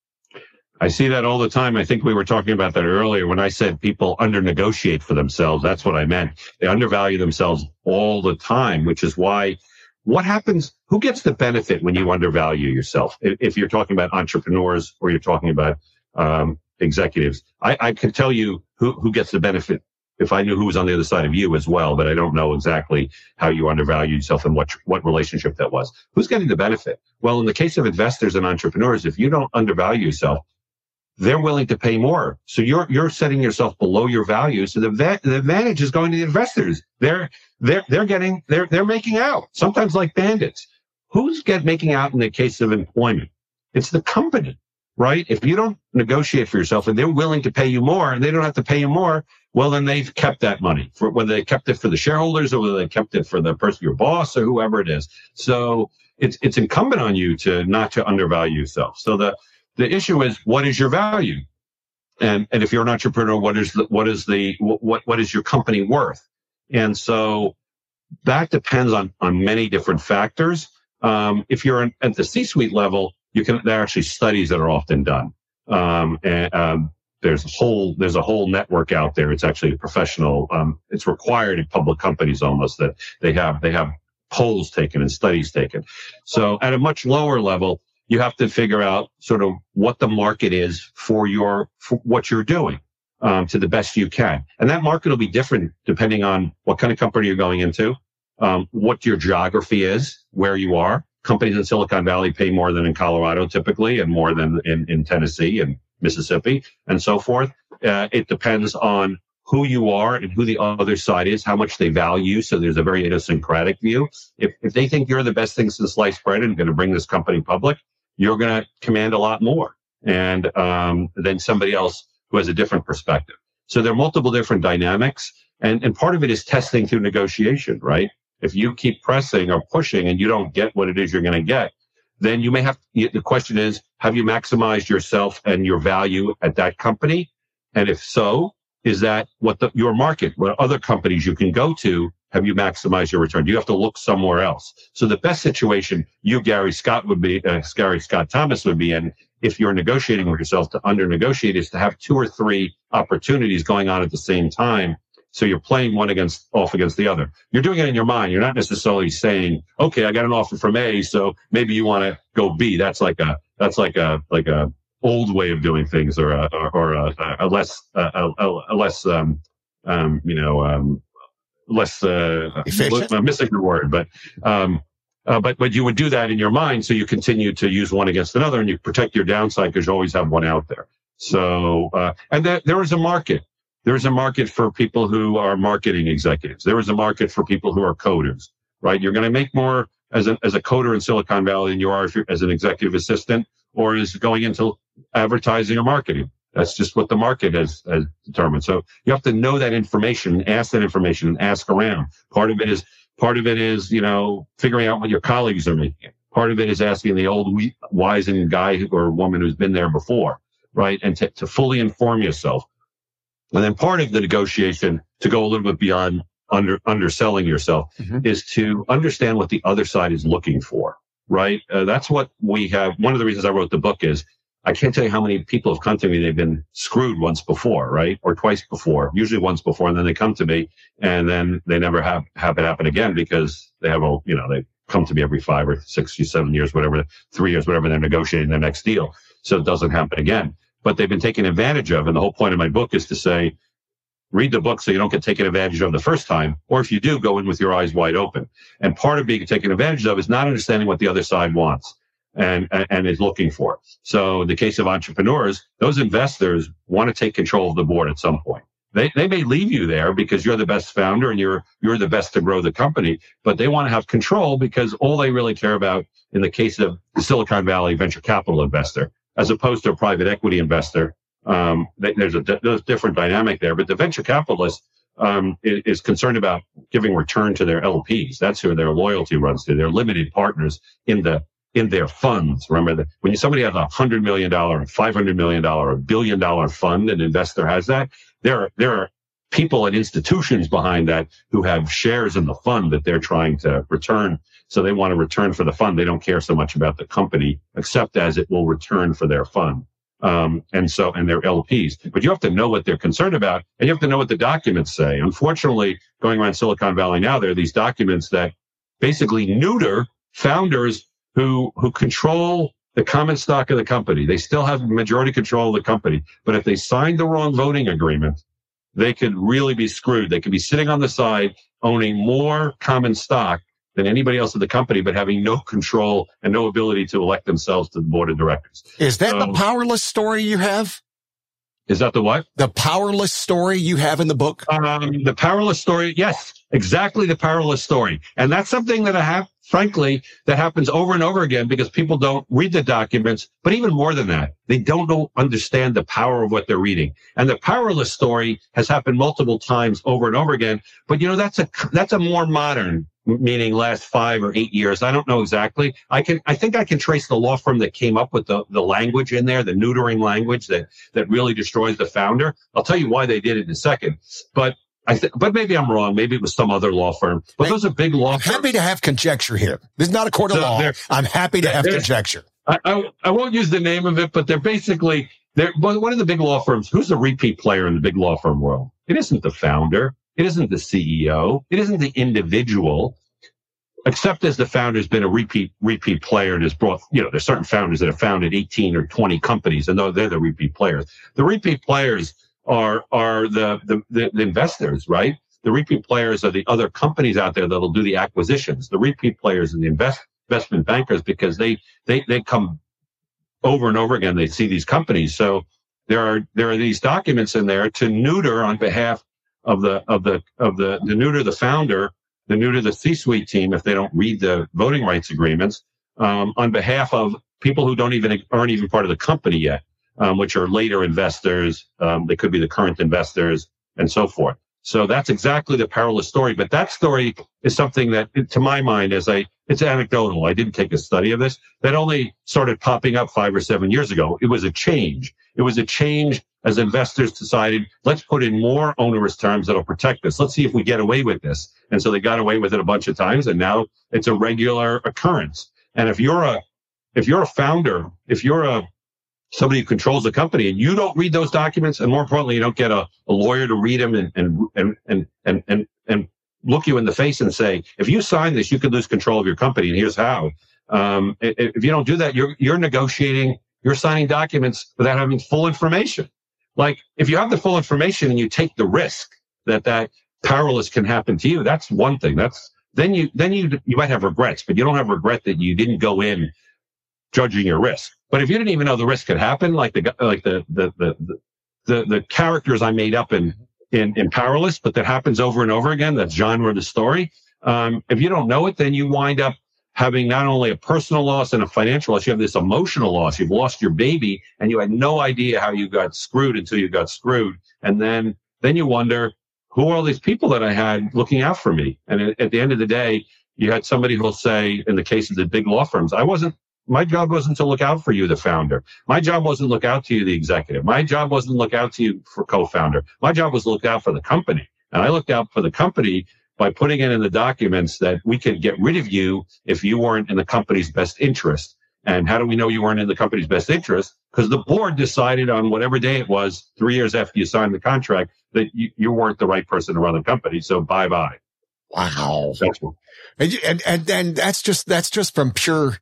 I see that all the time. I think we were talking about that earlier when I said people under-negotiate for themselves. That's what I meant. They undervalue themselves all the time, which is why what happens, who gets the benefit when you undervalue yourself? If, if you're talking about entrepreneurs or you're talking about um, executives, I, I can tell you who, who gets the benefit if I knew who was on the other side of you as well, but I don't know exactly how you undervalue yourself and what, what relationship that was. Who's getting the benefit? Well, in the case of investors and entrepreneurs, if you don't undervalue yourself, they're willing to pay more. So you're, you're setting yourself below your value. So the, va- the advantage is going to the investors. They're, they're, they're getting, they're, they're making out, sometimes like bandits. Who's get making out in the case of employment? It's the company, right? If you don't negotiate for yourself and they're willing to pay you more and they don't have to pay you more, well, then they've kept that money for whether they kept it for the shareholders or whether they kept it for the person, your boss or whoever it is. So it's, it's incumbent on you to not to undervalue yourself. So the, The issue is, what is your value? And, and if you're an entrepreneur, what is the, what is the, what, what is your company worth? And so that depends on, on many different factors. Um, if you're at the C-suite level, you can, there are actually studies that are often done. Um, and, um, there's a whole, there's a whole network out there. It's actually professional. Um, it's required in public companies almost that they have, they have polls taken and studies taken. So at a much lower level, you have to figure out sort of what the market is for your, for what you're doing, um, to the best you can. And that market will be different depending on what kind of company you're going into, um, what your geography is, where you are. Companies in Silicon Valley pay more than in Colorado typically, and more than in, in Tennessee and Mississippi and so forth. Uh, it depends on who you are and who the other side is, how much they value. So there's a very idiosyncratic view. If, if they think you're the best thing since sliced bread and going to bring this company public, you're going to command a lot more and um, than somebody else who has a different perspective. So there are multiple different dynamics. And, and part of it is testing through negotiation, right? If you keep pressing or pushing and you don't get what it is you're going to get, then you may have, the question is, have you maximized yourself and your value at that company? And if so, is that what the, your market, what other companies you can go to, have you maximized your return? Do you have to look somewhere else? So the best situation you, Gary Scott would be, uh, Gary Scott Thomas would be in, if you're negotiating with yourself to under negotiate, is to have two or three opportunities going on at the same time. So you're playing one against off against the other. You're doing it in your mind. You're not necessarily saying, okay, I got an offer from A, so maybe you want to go B. That's like a, that's like a, like a old way of doing things, or a, or, or a, a less, a, a, a less, um, um, you know, um, less, uh, I'm missing the word, but, um, uh, but, but you would do that in your mind. So you continue to use one against another and you protect your downside because you always have one out there. So, uh, and there, there is a market. There is a market for people who are marketing executives. There is a market for people who are coders, right? You're going to make more as a, as a coder in Silicon Valley than you are if you're as an executive assistant or is going into advertising or marketing. That's just what the market has, has determined. So you have to know that information, ask that information, and ask around. Part of it is, part of it is, you know, figuring out what your colleagues are making. Part of it is asking the old wizened guy or woman who's been there before, right? And to, to fully inform yourself. And then part of the negotiation, to go a little bit beyond under underselling yourself, mm-hmm. is to understand what the other side is looking for, right? Uh, that's what we have. One of the reasons I wrote the book is I can't tell you how many people have come to me. They've been screwed once before, right? Or twice before, usually once before. And then they come to me and then they never have, have it happen again because they have a, you know, they come to me every five or six or seven years, whatever, three years, whatever, they're negotiating their next deal. So it doesn't happen again. But they've been taken advantage of. And the whole point of my book is to say, read the book so you don't get taken advantage of the first time. Or if you do, go in with your eyes wide open. And part of being taken advantage of is not understanding what the other side wants and, and, and is looking for. So in the case of entrepreneurs, those investors want to take control of the board at some point. They, they may leave you there because you're the best founder and you're, you're the best to grow the company, but they want to have control because all they really care about in the case of the Silicon Valley venture capital investor, as opposed to a private equity investor, um, there's a there's a different dynamic there. But the venture capitalist um, is, is concerned about giving return to their L Ps. That's who their loyalty runs to. They're limited partners in the in their funds. Remember that when somebody has a hundred million dollar, a five hundred million dollar, a billion dollar fund, an investor has that. There are there are people and institutions behind that who have shares in the fund that they're trying to return. So they want to return for the fund. They don't care so much about the company, except as it will return for their fund. Um, and so, and their L Ps. But you have to know what they're concerned about, and you have to know what the documents say. Unfortunately, going around Silicon Valley now, there are these documents that basically neuter founders who, who control the common stock of the company. They still have majority control of the company. But if they signed the wrong voting agreement, they could really be screwed. They could be sitting on the side, owning more common stock than anybody else at the company, but having no control and no ability to elect themselves to the board of directors. Is that so, the powerless story you have? Is that the what? The powerless story you have in the book? Um, the powerless story. Yes, exactly. The powerless story. And that's something that I have, frankly, that happens over and over again because people don't read the documents. But even more than that, they don't know, understand the power of what they're reading. And the powerless story has happened multiple times over and over again. But, you know, that's a, that's a more modern, meaning last five or eight years. I don't know exactly. I can, I think I can trace the law firm that came up with the, the language in there, the neutering language that, that really destroys the founder. I'll tell you why they did it in a second. But I th- but maybe I'm wrong. Maybe it was some other law firm. But those are big law firms. I'm happy to have conjecture here. This is not a court of so law. I'm happy to have conjecture. I, I, I won't use the name of it, but they're basically There, one of the big law firms, who's the repeat player in the big law firm world? It isn't the founder. It isn't the C E O. It isn't the individual, except as the founder's been a repeat repeat player and has brought, you know, there's certain founders that have founded eighteen or twenty companies, and they're the repeat players. The repeat players are are the the, the, the investors, right? The repeat players are the other companies out there that'll do the acquisitions. The repeat players and the invest, investment bankers, because they they they come over and over again. They see these companies, so there are there are these documents in there to neuter on behalf of the of the of the the neuter the founder, the neuter the C-suite team if they don't read the voting rights agreements, um, on behalf of people who don't even aren't even part of the company yet, um, which are later investors. Um, they could be the current investors and so forth. So that's exactly the perilous story. But that story is something that, to my mind, as I, it's anecdotal. I didn't take a study of this. That only started popping up five or seven years ago. It was a change. It was a change as investors decided, let's put in more onerous terms that'll protect us. Let's see if we get away with this. And so they got away with it a bunch of times, and now it's a regular occurrence. And if you're a, if you're a founder, if you're a, somebody who controls the company and you don't read those documents, and more importantly, you don't get a, a lawyer to read them and, and, and, and, and, and, and look you in the face and say, if you sign this, you could lose control of your company. And here's how. Um, if you don't do that, you're, you're negotiating, you're signing documents without having full information. Like if you have the full information and you take the risk that that perilous can happen to you, that's one thing. That's, then you, then you, you might have regrets, but you don't have regret that you didn't go in judging your risk. But if you didn't even know the risk could happen, like the like the the the the, the characters I made up in, in in Powerless, but that happens over and over again, that genre of the story. Um, if you don't know it, then you wind up having not only a personal loss and a financial loss, you have this emotional loss. You've lost your baby, and you had no idea how you got screwed until you got screwed, and then then you wonder, who are all these people that I had looking out for me? And at, at the end of the day, you had somebody who'll say, in the case of the big law firms, I wasn't. My job wasn't to look out for you, the founder. My job wasn't to look out to you, the executive. My job wasn't to look out to you for co-founder. My job was to look out for the company. And I looked out for the company by putting it in the documents that we could get rid of you if you weren't in the company's best interest. And how do we know you weren't in the company's best interest? Because the board decided on whatever day it was, three years after you signed the contract, that you, you weren't the right person to run the company. So bye-bye. Wow. That's what, and, and, and then that's just, that's just from pure...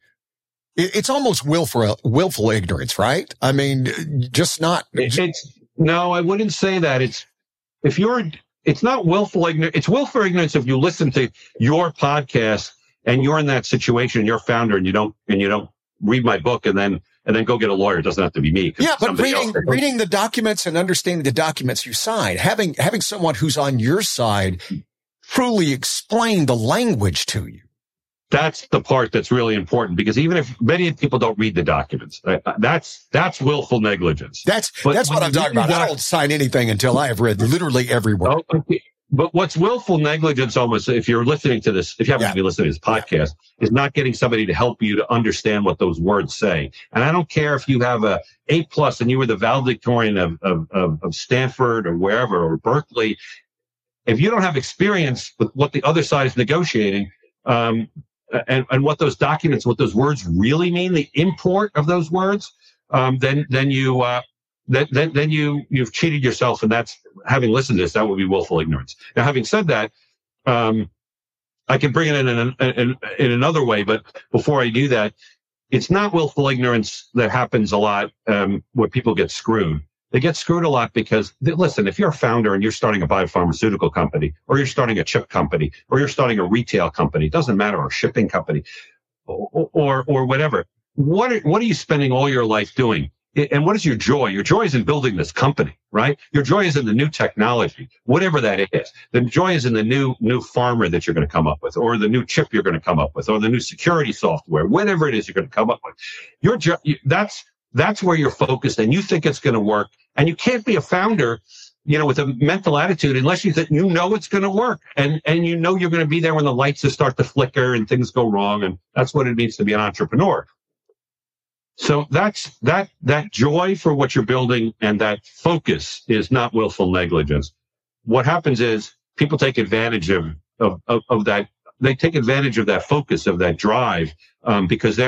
It's almost willful, willful ignorance, right? I mean, just not. It's no, I wouldn't say that. It's if you're, it's not willful ignorance. It's willful ignorance if you listen to your podcast and you're in that situation, you're a founder, and you don't, and you don't read my book, and then and then go get a lawyer. It doesn't have to be me. Yeah, but reading reading the documents and understanding the documents you sign, having having someone who's on your side truly explain the language to you. That's the part that's really important, because even if many people don't read the documents, uh, that's that's willful negligence. That's but that's what I'm talking about. Doc- I don't sign anything until I have read literally every word. Oh, okay. But what's willful negligence, almost, if you're listening to this, if you happen yeah. to be listening to this podcast, yeah. is not getting somebody to help you to understand what those words say. And I don't care if you have a A plus and you were the valedictorian of, of, of, of Stanford or wherever, or Berkeley. If you don't have experience with what the other side is negotiating, um, And, and what those documents, what those words really mean, the import of those words, um, then then you uh, then then, then you you've cheated yourself, and that's, having listened to this, that would be willful ignorance. Now, having said that, um, I can bring it in in, in in another way, but before I do that, it's not willful ignorance that happens a lot um, where people get screwed. They get screwed a lot because, listen, if you're a founder and you're starting a biopharmaceutical company, or you're starting a chip company, or you're starting a retail company, it doesn't matter, or a shipping company, or, or, or whatever, what are, what are you spending all your life doing? And what is your joy? Your joy is in building this company, right? Your joy is in the new technology, whatever that is. The joy is in the new, new farmer that you're going to come up with, or the new chip you're going to come up with, or the new security software, whatever it is you're going to come up with. Your jo- that's, That's where you're focused, and you think it's going to work. And you can't be a founder, you know, with a mental attitude unless you think you know it's going to work, and and you know you're going to be there when the lights start to flicker and things go wrong. And that's what it means to be an entrepreneur. So that's that that joy for what you're building and that focus is not willful negligence. What happens is people take advantage of of of, of that. They take advantage of that focus, of that drive, um, because they're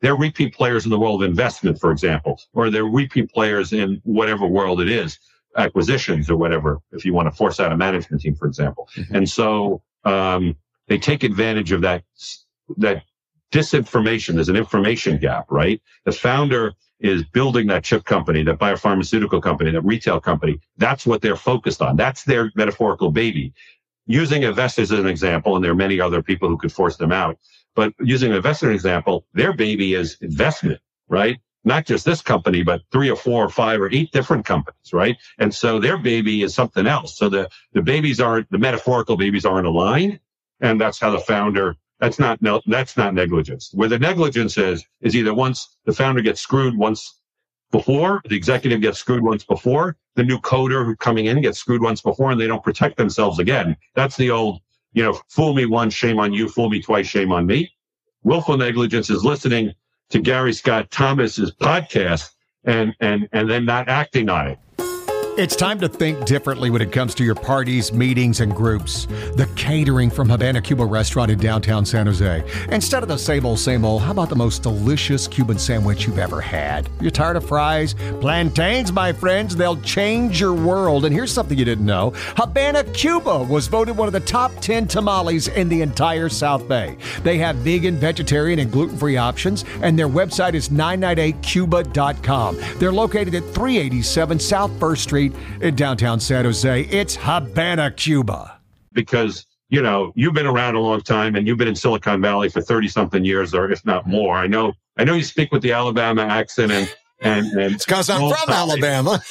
they're repeat players in the world of investment, for example, or they're repeat players in whatever world it is, acquisitions or whatever, if you want to force out a management team, for example. Mm-hmm. And so um, they take advantage of that, that disinformation. There's an information gap, right? The founder is building that chip company, that biopharmaceutical company, that retail company. That's what they're focused on. That's their metaphorical baby. Using investors as an example, and there are many other people who could force them out, but using an investor as an example, their baby is investment, right? Not just this company, but three or four or five or eight different companies, right? And so their baby is something else. So the, the babies aren't, the metaphorical babies aren't aligned. And that's how the founder, that's not, no, that's not negligence. Where the negligence is, is either once the founder gets screwed once before, the executive gets screwed once before, the new coder who coming in gets screwed once before, and they don't protect themselves again. That's the old, you know, fool me once, shame on you, fool me twice, shame on me. Willful negligence is listening to Gary Scott Thomas's podcast and, and, and then not acting on it. It's time to think differently when it comes to your parties, meetings, and groups. The catering from Havana Cuba restaurant in downtown San Jose. Instead of the same old, same old, how about the most delicious Cuban sandwich you've ever had? You're tired of fries? Plantains, my friends, they'll change your world. And here's something you didn't know. Havana Cuba was voted one of the top ten tamales in the entire South Bay. They have vegan, vegetarian, and gluten-free options, and their website is nine ninety-eight cuba dot com. They're located at three eighty-seven South First Street in downtown San Jose. It's Havana Cuba. Because, you know, you've been around a long time and you've been in Silicon Valley for thirty something years, or if not more. I know, I know you speak with the Alabama accent and, and, and it's because I'm from time. Alabama.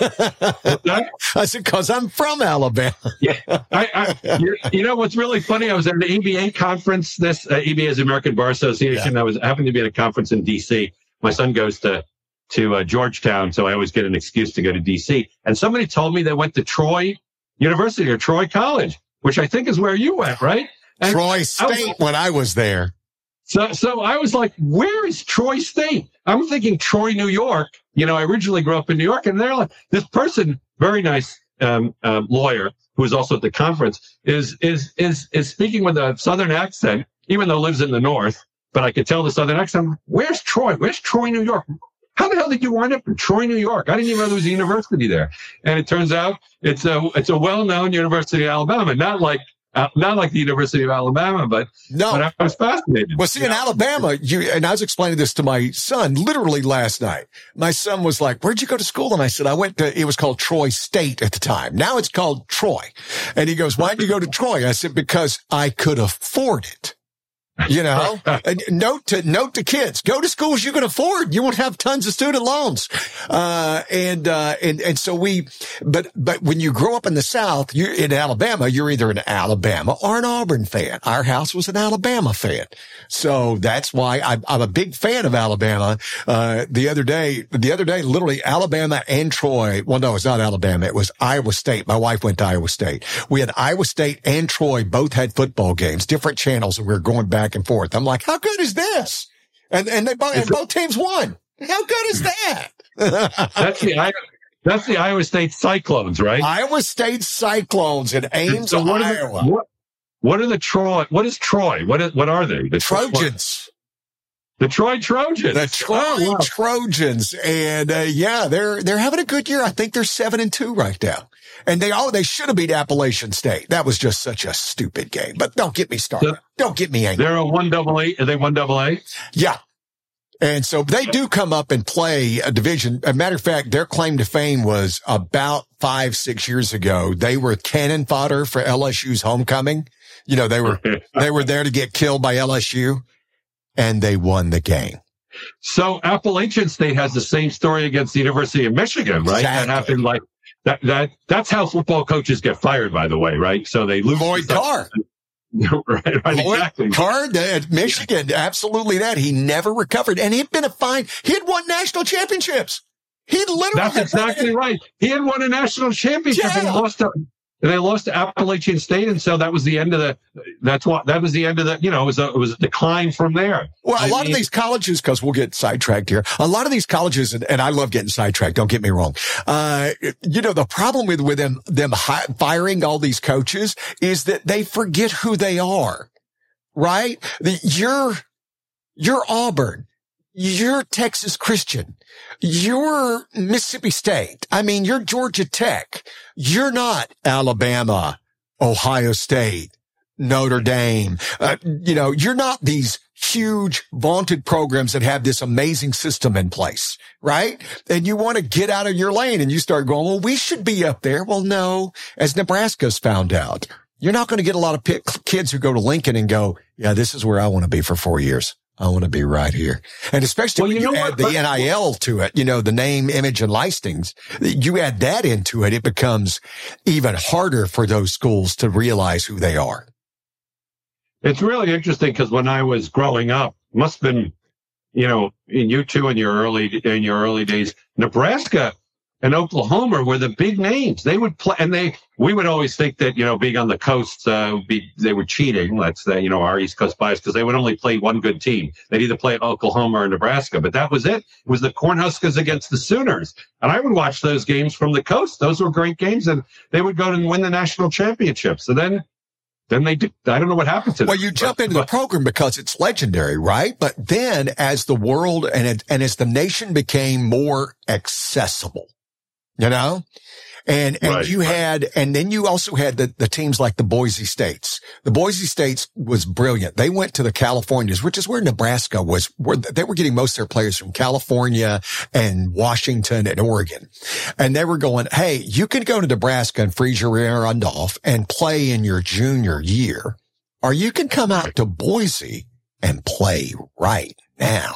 I said, because I'm from Alabama. Yeah. I, I, you, you know, what's really funny? I was at an E B A conference. This uh, E B A is the American Bar Association. Yeah. I was happened to be at a conference in D C. My son goes to to uh, Georgetown, so I always get an excuse to go to D C. And somebody told me they went to Troy University or Troy College, which I think is where you went, right? And Troy State was, when I was there. So so I was like, where is Troy State? I'm thinking Troy, New York. You know, I originally grew up in New York, and they're like, this person, very nice um, um, lawyer, who was also at the conference, is is is is speaking with a Southern accent, even though lives in the North. But I could tell the Southern accent. Where's Troy? Where's Troy, New York? How the hell did you wind up in Troy, New York? I didn't even know there was a university there. And it turns out it's a it's a well-known University of Alabama, not like uh, not like the University of Alabama, but no, but I was fascinated. Well, see, in know? Alabama, you and I was explaining this to my son literally last night. My son was like, "Where'd you go to school?" And I said, "I went to." It was called Troy State at the time. Now it's called Troy. And he goes, "Why'd you go to Troy?" I said, "Because I could afford it." You know, and note to note to kids, go to schools you can afford. You won't have tons of student loans. Uh, and, uh, and, and so we, but, but when you grow up in the South, you in Alabama, you're either an Alabama or an Auburn fan. Our house was an Alabama fan. So that's why I'm, I'm a big fan of Alabama. Uh, the other day, the other day, literally Alabama and Troy. Well, no, it's not Alabama. It was Iowa State. My wife went to Iowa State. We had Iowa State and Troy both had football games, different channels, and we were going back and forth. I'm like, how good is this? And and they both, and both teams won. How good is that? that's the that's the Iowa State Cyclones, right? Iowa State Cyclones in Ames, so what Iowa. Are the, what, what are the Troy? What is Troy? What is, what are they? The Trojans. The Troy Trojans. The Troy oh, wow. Trojans, and uh, yeah, they're they're having a good year. I think they're seven and two right now. And they all, they should have beat Appalachian State. That was just such a stupid game. But don't get me started. So, don't get me angry. They're a one double A. Are they one double A? Yeah. And so they do come up and play a division. As a matter of fact, their claim to fame was about five, six years ago. They were cannon fodder for L S U's homecoming. You know, they were, they were there to get killed by L S U, and they won the game. So Appalachian State has the same story against the University of Michigan, right? Exactly. That happened like, That, that, that's how football coaches get fired, by the way, right? So they lose. Lloyd Carr. right, right, Lloyd exactly. Carr at Michigan, absolutely that. He never recovered. And he'd been a fine, he had won national championships. He literally. That's exactly right. He had won a national championship yeah. and lost to, and they lost to Appalachian State. And so that was the end of the, that's what, that was the end of the, you know, it was a, it was a decline from there. Well, a I lot mean, of these colleges, cause we'll get sidetracked here. A lot of these colleges, and, and I love getting sidetracked. Don't get me wrong. Uh, you know, the problem with, with them, them hi- firing all these coaches is that they forget who they are, right? The, you're, you're Auburn. you're Texas Christian. You're Mississippi State. I mean, you're Georgia Tech. You're not Alabama, Ohio State, Notre Dame. Uh, you know, you're not these huge vaunted programs that have this amazing system in place, right? And you want to get out of your lane and you start going, well, we should be up there. Well, no, as Nebraska's found out, you're not going to get a lot of p- kids who go to Lincoln and go, yeah, this is where I want to be for four years. I want to be right here. And especially well, when you, you add what? the N I L to it, you know, the name, image, and listings, you add that into it, it becomes even harder for those schools to realize who they are. It's really interesting because when I was growing up, must have been, you know, in you two in your early, in your early days, Nebraska and Oklahoma were the big names. They would play, and they, we would always think that, you know, being on the coast, uh, be, they were cheating. Let's say, you know, our East Coast bias, because they would only play one good team. They'd either play Oklahoma or Nebraska, but that was it. It was the Cornhuskers against the Sooners. And I would watch those games from the coast. Those were great games, and they would go and win the national championship. So then, then they did, I don't know what happened to them. Well, you jump into the program because it's legendary, right? But then as the world and, it, and as the nation became more accessible, you know, and, and right, you right. had, and then you also had the, the teams like the Boise States. The Boise States was brilliant. They went to the Californias, which is where Nebraska was, where they were getting most of their players from California and Washington and Oregon. And they were going, hey, you can go to Nebraska and freeze your rear end off and play in your junior year, or you can come out to Boise and play right now.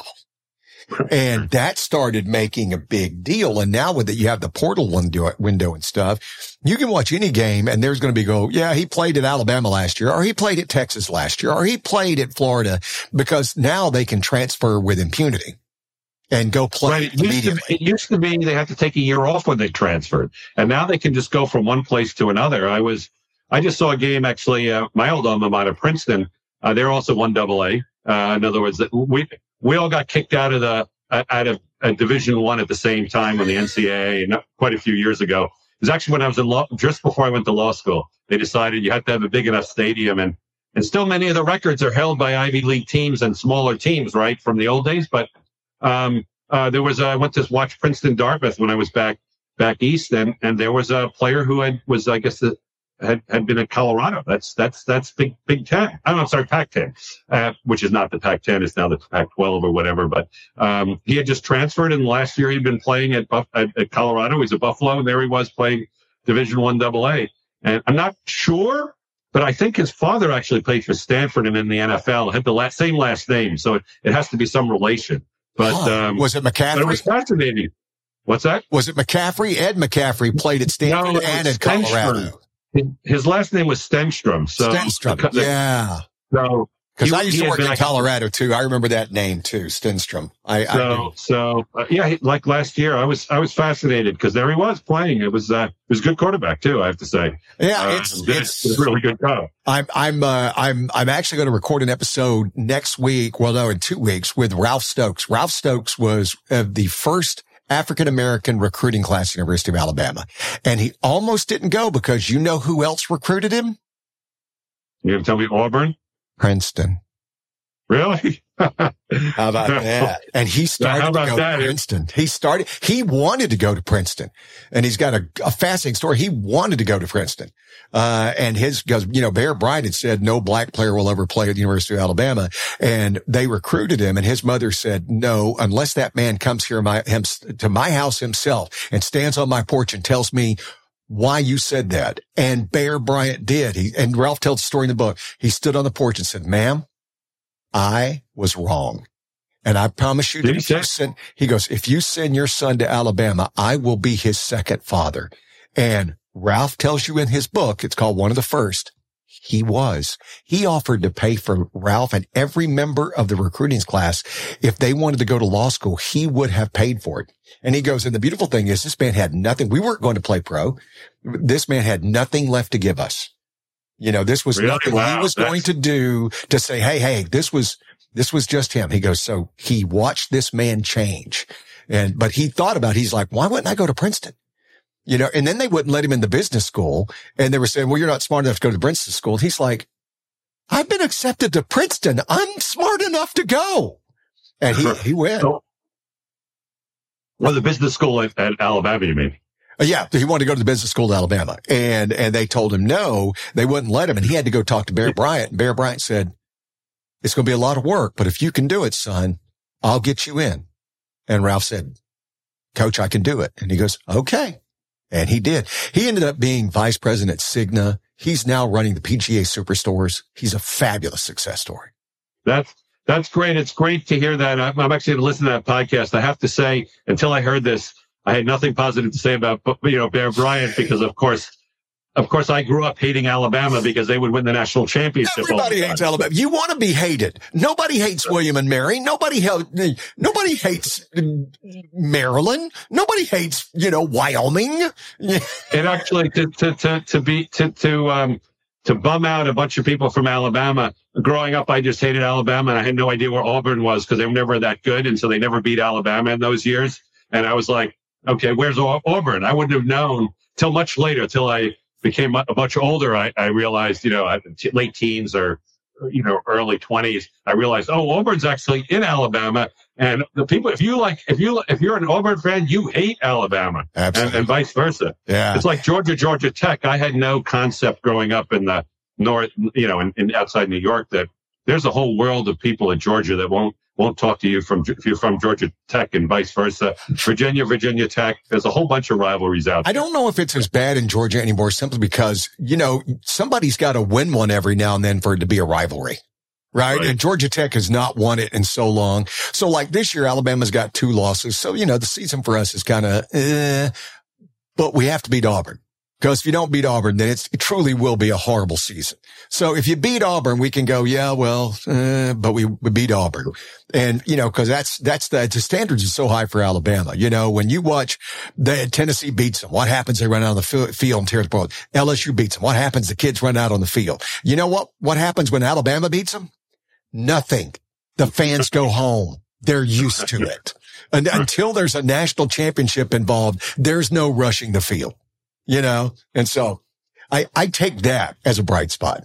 And that started making a big deal. And now with it, you have the portal window, window and stuff. You can watch any game and there's going to be go, yeah, he played at Alabama last year, or he played at Texas last year, or he played at Florida, because now they can transfer with impunity and go play right. it immediately. Used to, it used to be they had to take a year off when they transferred. And now they can just go from one place to another. I was, I just saw a game actually, uh, my old alma mater, Princeton. Uh, they're also one double A. Uh, in other words, we, We all got kicked out of the out of uh, Division One at the same time on the N C double A, and quite a few years ago. It was actually when I was in law, just before I went to law school. They decided you have to have a big enough stadium, and and still many of the records are held by Ivy League teams and smaller teams, right, from the old days. But um, uh, there was a, I went to watch Princeton Dartmouth when I was back back east, and and there was a player who had was I guess the. Had, had been in Colorado. That's that's that's Big Big Ten. Oh, I'm sorry, Pac ten, uh, which is not the Pac ten. It's now the Pac twelve or whatever. But um, he had just transferred, and last year he'd been playing at, Buff- at, at Colorado. He's a Buffalo, and there he was playing Division One Double A. And I'm not sure, but I think his father actually played for Stanford and in the N F L. Had the last, same last name, so it, it has to be some relation. But huh. um, was it McCaffrey? But it was fascinating. What's that? Was it McCaffrey? Ed McCaffrey played at Stanford no, and at Colorado. His last name was Stenstrom. So, Stenstrom, because, yeah. So, because I used to work in like, Colorado too. I remember that name too, Stenstrom. I, so, I so uh, yeah, like last year, I was I was fascinated because there he was playing. It was uh, it was a good quarterback too, I have to say. Yeah, uh, it's, it's it's a really good guy. I'm I'm uh, I'm I'm actually going to record an episode next week. Well, no, in two weeks with Ralph Stokes. Ralph Stokes was uh, the first African-American recruiting class at the University of Alabama. And he almost didn't go because you know who else recruited him? You going to tell me Auburn? Princeton. Really? How about that? And he started How about to go that? to Princeton. He started, he wanted to go to Princeton. And he's got a, a fascinating story. He wanted to go to Princeton. Uh, and his, because, you know, Bear Bryant had said no black player will ever play at the University of Alabama. And they recruited him. And his mother said, no, unless that man comes here my, him, to my house himself and stands on my porch and tells me why you said that. And Bear Bryant did. He, and Ralph tells the story in the book. He stood on the porch and said, ma'am, I was wrong. And I promise you, that if you send, he goes, if you send your son to Alabama, I will be his second father. And Ralph tells you in his book, it's called One of the First. He was. He offered to pay for Ralph and every member of the recruiting class. If they wanted to go to law school, he would have paid for it. And he goes, and the beautiful thing is this man had nothing. We weren't going to play pro. This man had nothing left to give us. You know, this was really? nothing wow, he was that's... going to do to say, hey, hey, this was, this was just him. He goes, so he watched this man change. And, but he thought about it. He's like, why wouldn't I go to Princeton? You know, and then they wouldn't let him in the business school. And they were saying, well, you're not smart enough to go to Princeton school. And he's like, I've been accepted to Princeton. I'm smart enough to go. And he, he went. So, well, the business school at, at Alabama, you mean? Uh, yeah, he wanted to go to the business school at Alabama. And, and they told him no, they wouldn't let him. And he had to go talk to Bear Bryant. And Bear Bryant said, it's going to be a lot of work, but if you can do it, son, I'll get you in. And Ralph said, Coach, I can do it. And he goes, okay. And he did. He ended up being vice president at Cigna. He's now running the P G A Superstores. He's a fabulous success story. That's, that's great. It's great to hear that. I'm, I'm actually going to listen to that podcast. I have to say, until I heard this, I had nothing positive to say about, you know, Bear Bryant, because of course, Of course, I grew up hating Alabama because they would win the national championship. Everybody hates Alabama. You want to be hated. Nobody hates William and Mary. Nobody, nobody hates Maryland. Nobody hates, you know, Wyoming. And actually, to to to to be to to um to bum out a bunch of people from Alabama. Growing up, I just hated Alabama, and I had no idea where Auburn was because they were never that good, and so they never beat Alabama in those years. And I was like, okay, where's Auburn? I wouldn't have known till much later, till I became a much older. I, I realized, you know, late teens or, you know, early twenties, I realized, oh, Auburn's actually in Alabama. And the people, if you like, if you, if you're an Auburn fan, you hate Alabama. Absolutely. And, and vice versa. Yeah. It's like Georgia, Georgia Tech. I had no concept growing up in the north, you know, in, in outside New York, that there's a whole world of people in Georgia that won't, won't talk to you from, if you're from Georgia Tech, and vice versa. Virginia, Virginia Tech. There's a whole bunch of rivalries out there. I don't know if it's as bad in Georgia anymore, simply because, you know, somebody's got to win one every now and then for it to be a rivalry. Right? Right. And Georgia Tech has not won it in so long. So like this year, Alabama's got two losses. So, you know, the season for us is kind of, eh, but we have to beat Auburn. Because if you don't beat Auburn, then it's, it truly will be a horrible season. So if you beat Auburn, we can go, yeah, well, uh, but we, we beat Auburn. And, you know, cause that's, that's the, the standards are so high for Alabama. You know, when you watch the Tennessee beats them, what happens? They run out on the field and tear the ball. L S U beats them. What happens? The kids run out on the field. You know what, what happens when Alabama beats them? Nothing. The fans go home. They're used to it. And until there's a national championship involved, there's no rushing the field. You know, and so I, I take that as a bright spot.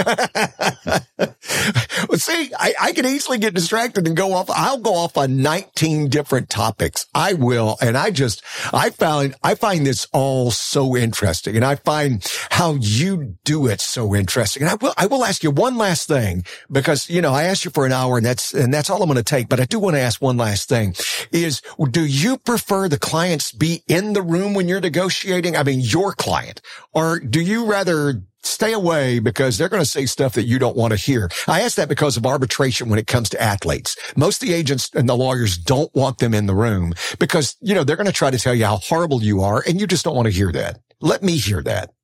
Well, see, I, I can easily get distracted and go off. I'll go off on nineteen different topics. I will. And I just, I found, I find this all so interesting, and I find how you do it so interesting. And I will, I will ask you one last thing, because, you know, I asked you for an hour and that's, and that's all I'm going to take. But I do want to ask one last thing is, do you prefer the clients be in the room when you're negotiating? I mean, your client, or do you rather stay away because they're going to say stuff that you don't want to hear? I ask that because of arbitration when it comes to athletes. Most of the agents and the lawyers don't want them in the room because, you know, they're going to try to tell you how horrible you are, and you just don't want to hear that. Let me hear that.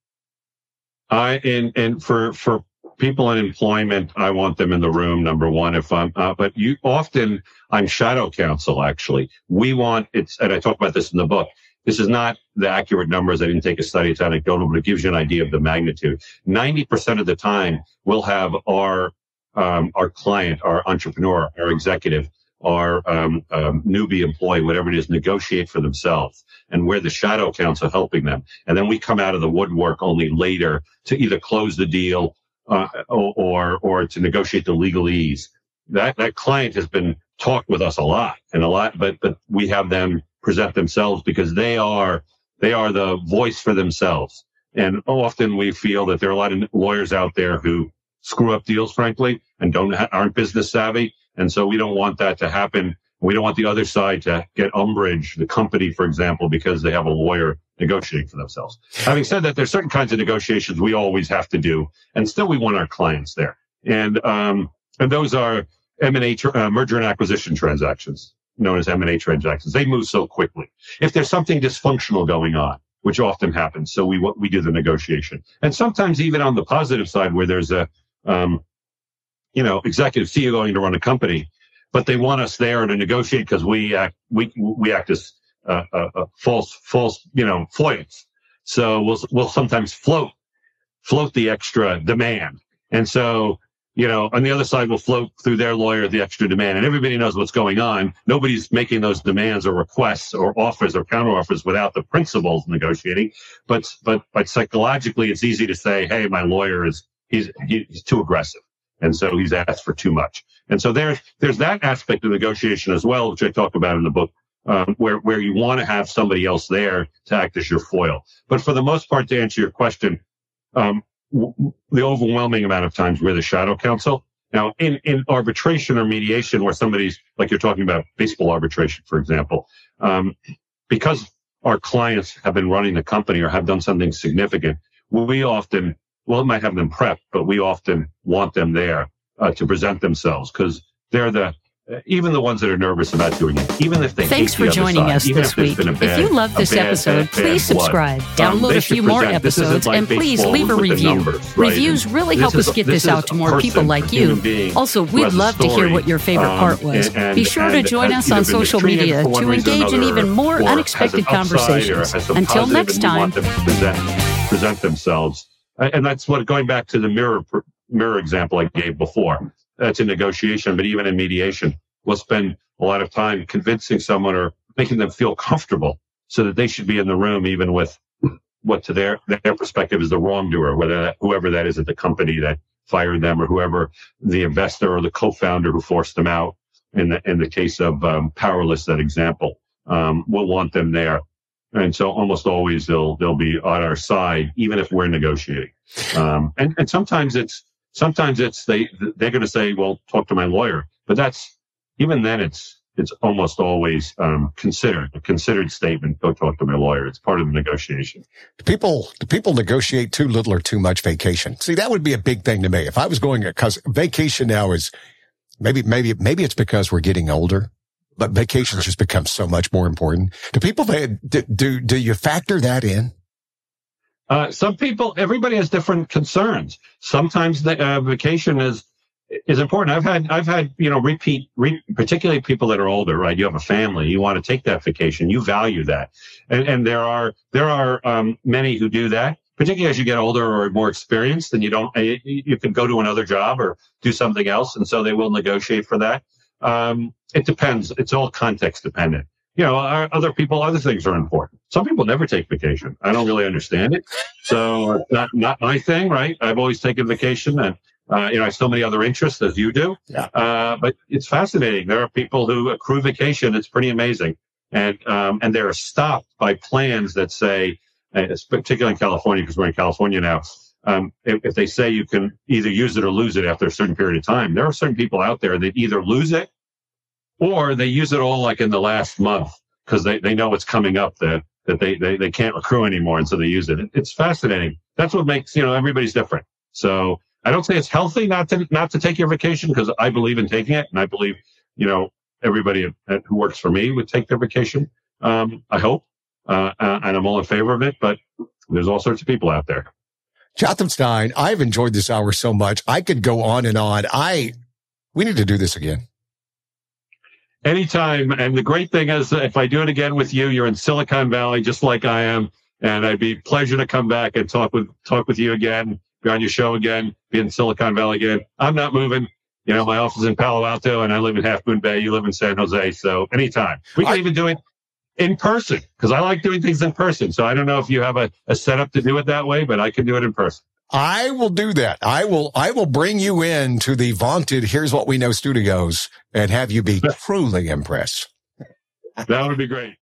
I, and, and for, for people in employment, I want them in the room, number one, if I'm, uh, but you often, I'm shadow counsel, actually. We want, it's, and I talk about this in the book. This is not the accurate numbers. I didn't take a study. It's anecdotal, but it gives you an idea of the magnitude. ninety percent of the time, we'll have our, um, our client, our entrepreneur, our executive, our, um, um, newbie employee, whatever it is, negotiate for themselves. And we're the shadow counsel helping them. And then we come out of the woodwork only later to either close the deal, uh, or, or to negotiate the legalese. That, that client has been talked with us a lot and a lot, but, but we have them present themselves because they are, they are the voice for themselves. And often we feel that there are a lot of lawyers out there who screw up deals, frankly, and don't, aren't business savvy. And so we don't want that to happen. We don't want the other side to get umbrage, the company, for example, because they have a lawyer negotiating for themselves. Having said that, there's certain kinds of negotiations we always have to do, and still we want our clients there. And, um, and those are M and A, uh, merger and acquisition transactions, known as M and A transactions. They move so quickly. If there's something dysfunctional going on, which often happens, so we we do the negotiation. And sometimes even on the positive side, where there's a, um, you know, executive C E O going to run a company, but they want us there to negotiate because we act we we act as uh, uh, uh, false false you know foils. So we'll we'll sometimes float float the extra demand, and so. You know, on the other side, will float through their lawyer the extra demand, and everybody knows what's going on. Nobody's making those demands or requests or offers or counteroffers without the principals negotiating. But but but psychologically, it's easy to say, "Hey, my lawyer is he's he's too aggressive," And so he's asked for too much. And so there's, there's that aspect of negotiation as well, which I talk about in the book, um, where, where you want to have somebody else there to act as your foil. But for the most part, to answer your question, um, w- the overwhelming amount of times we're the shadow counsel. Now, in, in arbitration or mediation, where somebody's, like you're talking about baseball arbitration, for example, um, because our clients have been running the company or have done something significant, we often, well, it might have them prepped, but we often want them there uh, to present themselves, because they're the, even the ones that are nervous about doing it, even if they Thanks hate the for joining other side, us even this if there's week. been a bad- If you love this a bad- episode, bad- please bad blood, subscribe. um, Download they a should few more present- this isn't episodes, like and please baseball leave a with the review. numbers, right? Reviews really This help is us get this this out is to a more person, people like a human you. being Also, who we'd has a love to hear story, what your favorite um, part was. and- and- Be sure to and join has us on either been social mistreated media for one to reason or engage in another, even more or has unexpected an upside, or conversations. has some Until positive, next and we time. want them to present, present themselves. And that's what, going back to the mirror mirror example I gave before, that's a negotiation, but even in mediation, we'll spend a lot of time convincing someone or making them feel comfortable so that they should be in the room, even with what to their, their perspective is the wrongdoer, whether that, whoever that is at the company that fired them, or whoever the investor or the co-founder who forced them out. In the, in the case of um, Powerless, that example, um, we'll want them there. And so almost always they'll, they'll be on our side, even if we're negotiating. Um, and, and sometimes it's, sometimes it's, they, they're going to say, well, talk to my lawyer. But that's, even then it's, it's almost always, um, considered, a considered statement. Go talk to my lawyer. It's part of the negotiation. Do people, do people negotiate too little or too much vacation? See, that would be a big thing to me. If I was going, because vacation now is, maybe, maybe, maybe it's because we're getting older, but vacations just become so much more important. Do people, do, do, do you factor that in? Uh, some people, everybody has different concerns. Sometimes the uh, vacation is, is important. I've had, I've had, you know, repeat, re, particularly people that are older, right? You have a family, you want to take that vacation, you value that. And, and there are, there are, um, many who do that, particularly as you get older or more experienced, and you don't, you, you can go to another job or do something else. And so they will negotiate for that. Um, it depends. It's all context dependent. You know, our, other people, other things are important. Some people never take vacation. I don't really understand it. So it's not, not my thing, right? I've always taken vacation, and, uh, you know, I have so many other interests as you do. Yeah. Uh, but it's fascinating. There are people who accrue vacation. It's pretty amazing. And, um, and they're stopped by plans that say, uh, particularly in California, because we're in California now, um, if, if they say you can either use it or lose it after a certain period of time, there are certain people out there that either lose it or they use it all like in the last month, because they, they know it's coming up that, that they, they, they can't accrue anymore. And so they use it. It's fascinating. That's what makes, you know, everybody's different. So I don't say it's healthy not to, not to take your vacation, because I believe in taking it. And I believe, you know, everybody who works for me would take their vacation. Um, I hope, uh, and I'm all in favor of it, but there's all sorts of people out there. Jotham Stein, I've enjoyed this hour so much. I could go on and on. I, we need to do this again. Anytime. And the great thing is, if I do it again with you, you're in Silicon Valley, just like I am. And I'd be a pleasure to come back and talk with, talk with you again, be on your show again, be in Silicon Valley again. I'm not moving. You know, my office is in Palo Alto and I live in Half Moon Bay. You live in San Jose. So anytime. We can I, even do it in person, because I like doing things in person. So I don't know if you have a, a setup to do it that way, but I can do it in person. I will do that. I will, I will bring you in to the vaunted Here's What We Know studios and have you be truly impressed. That would be great.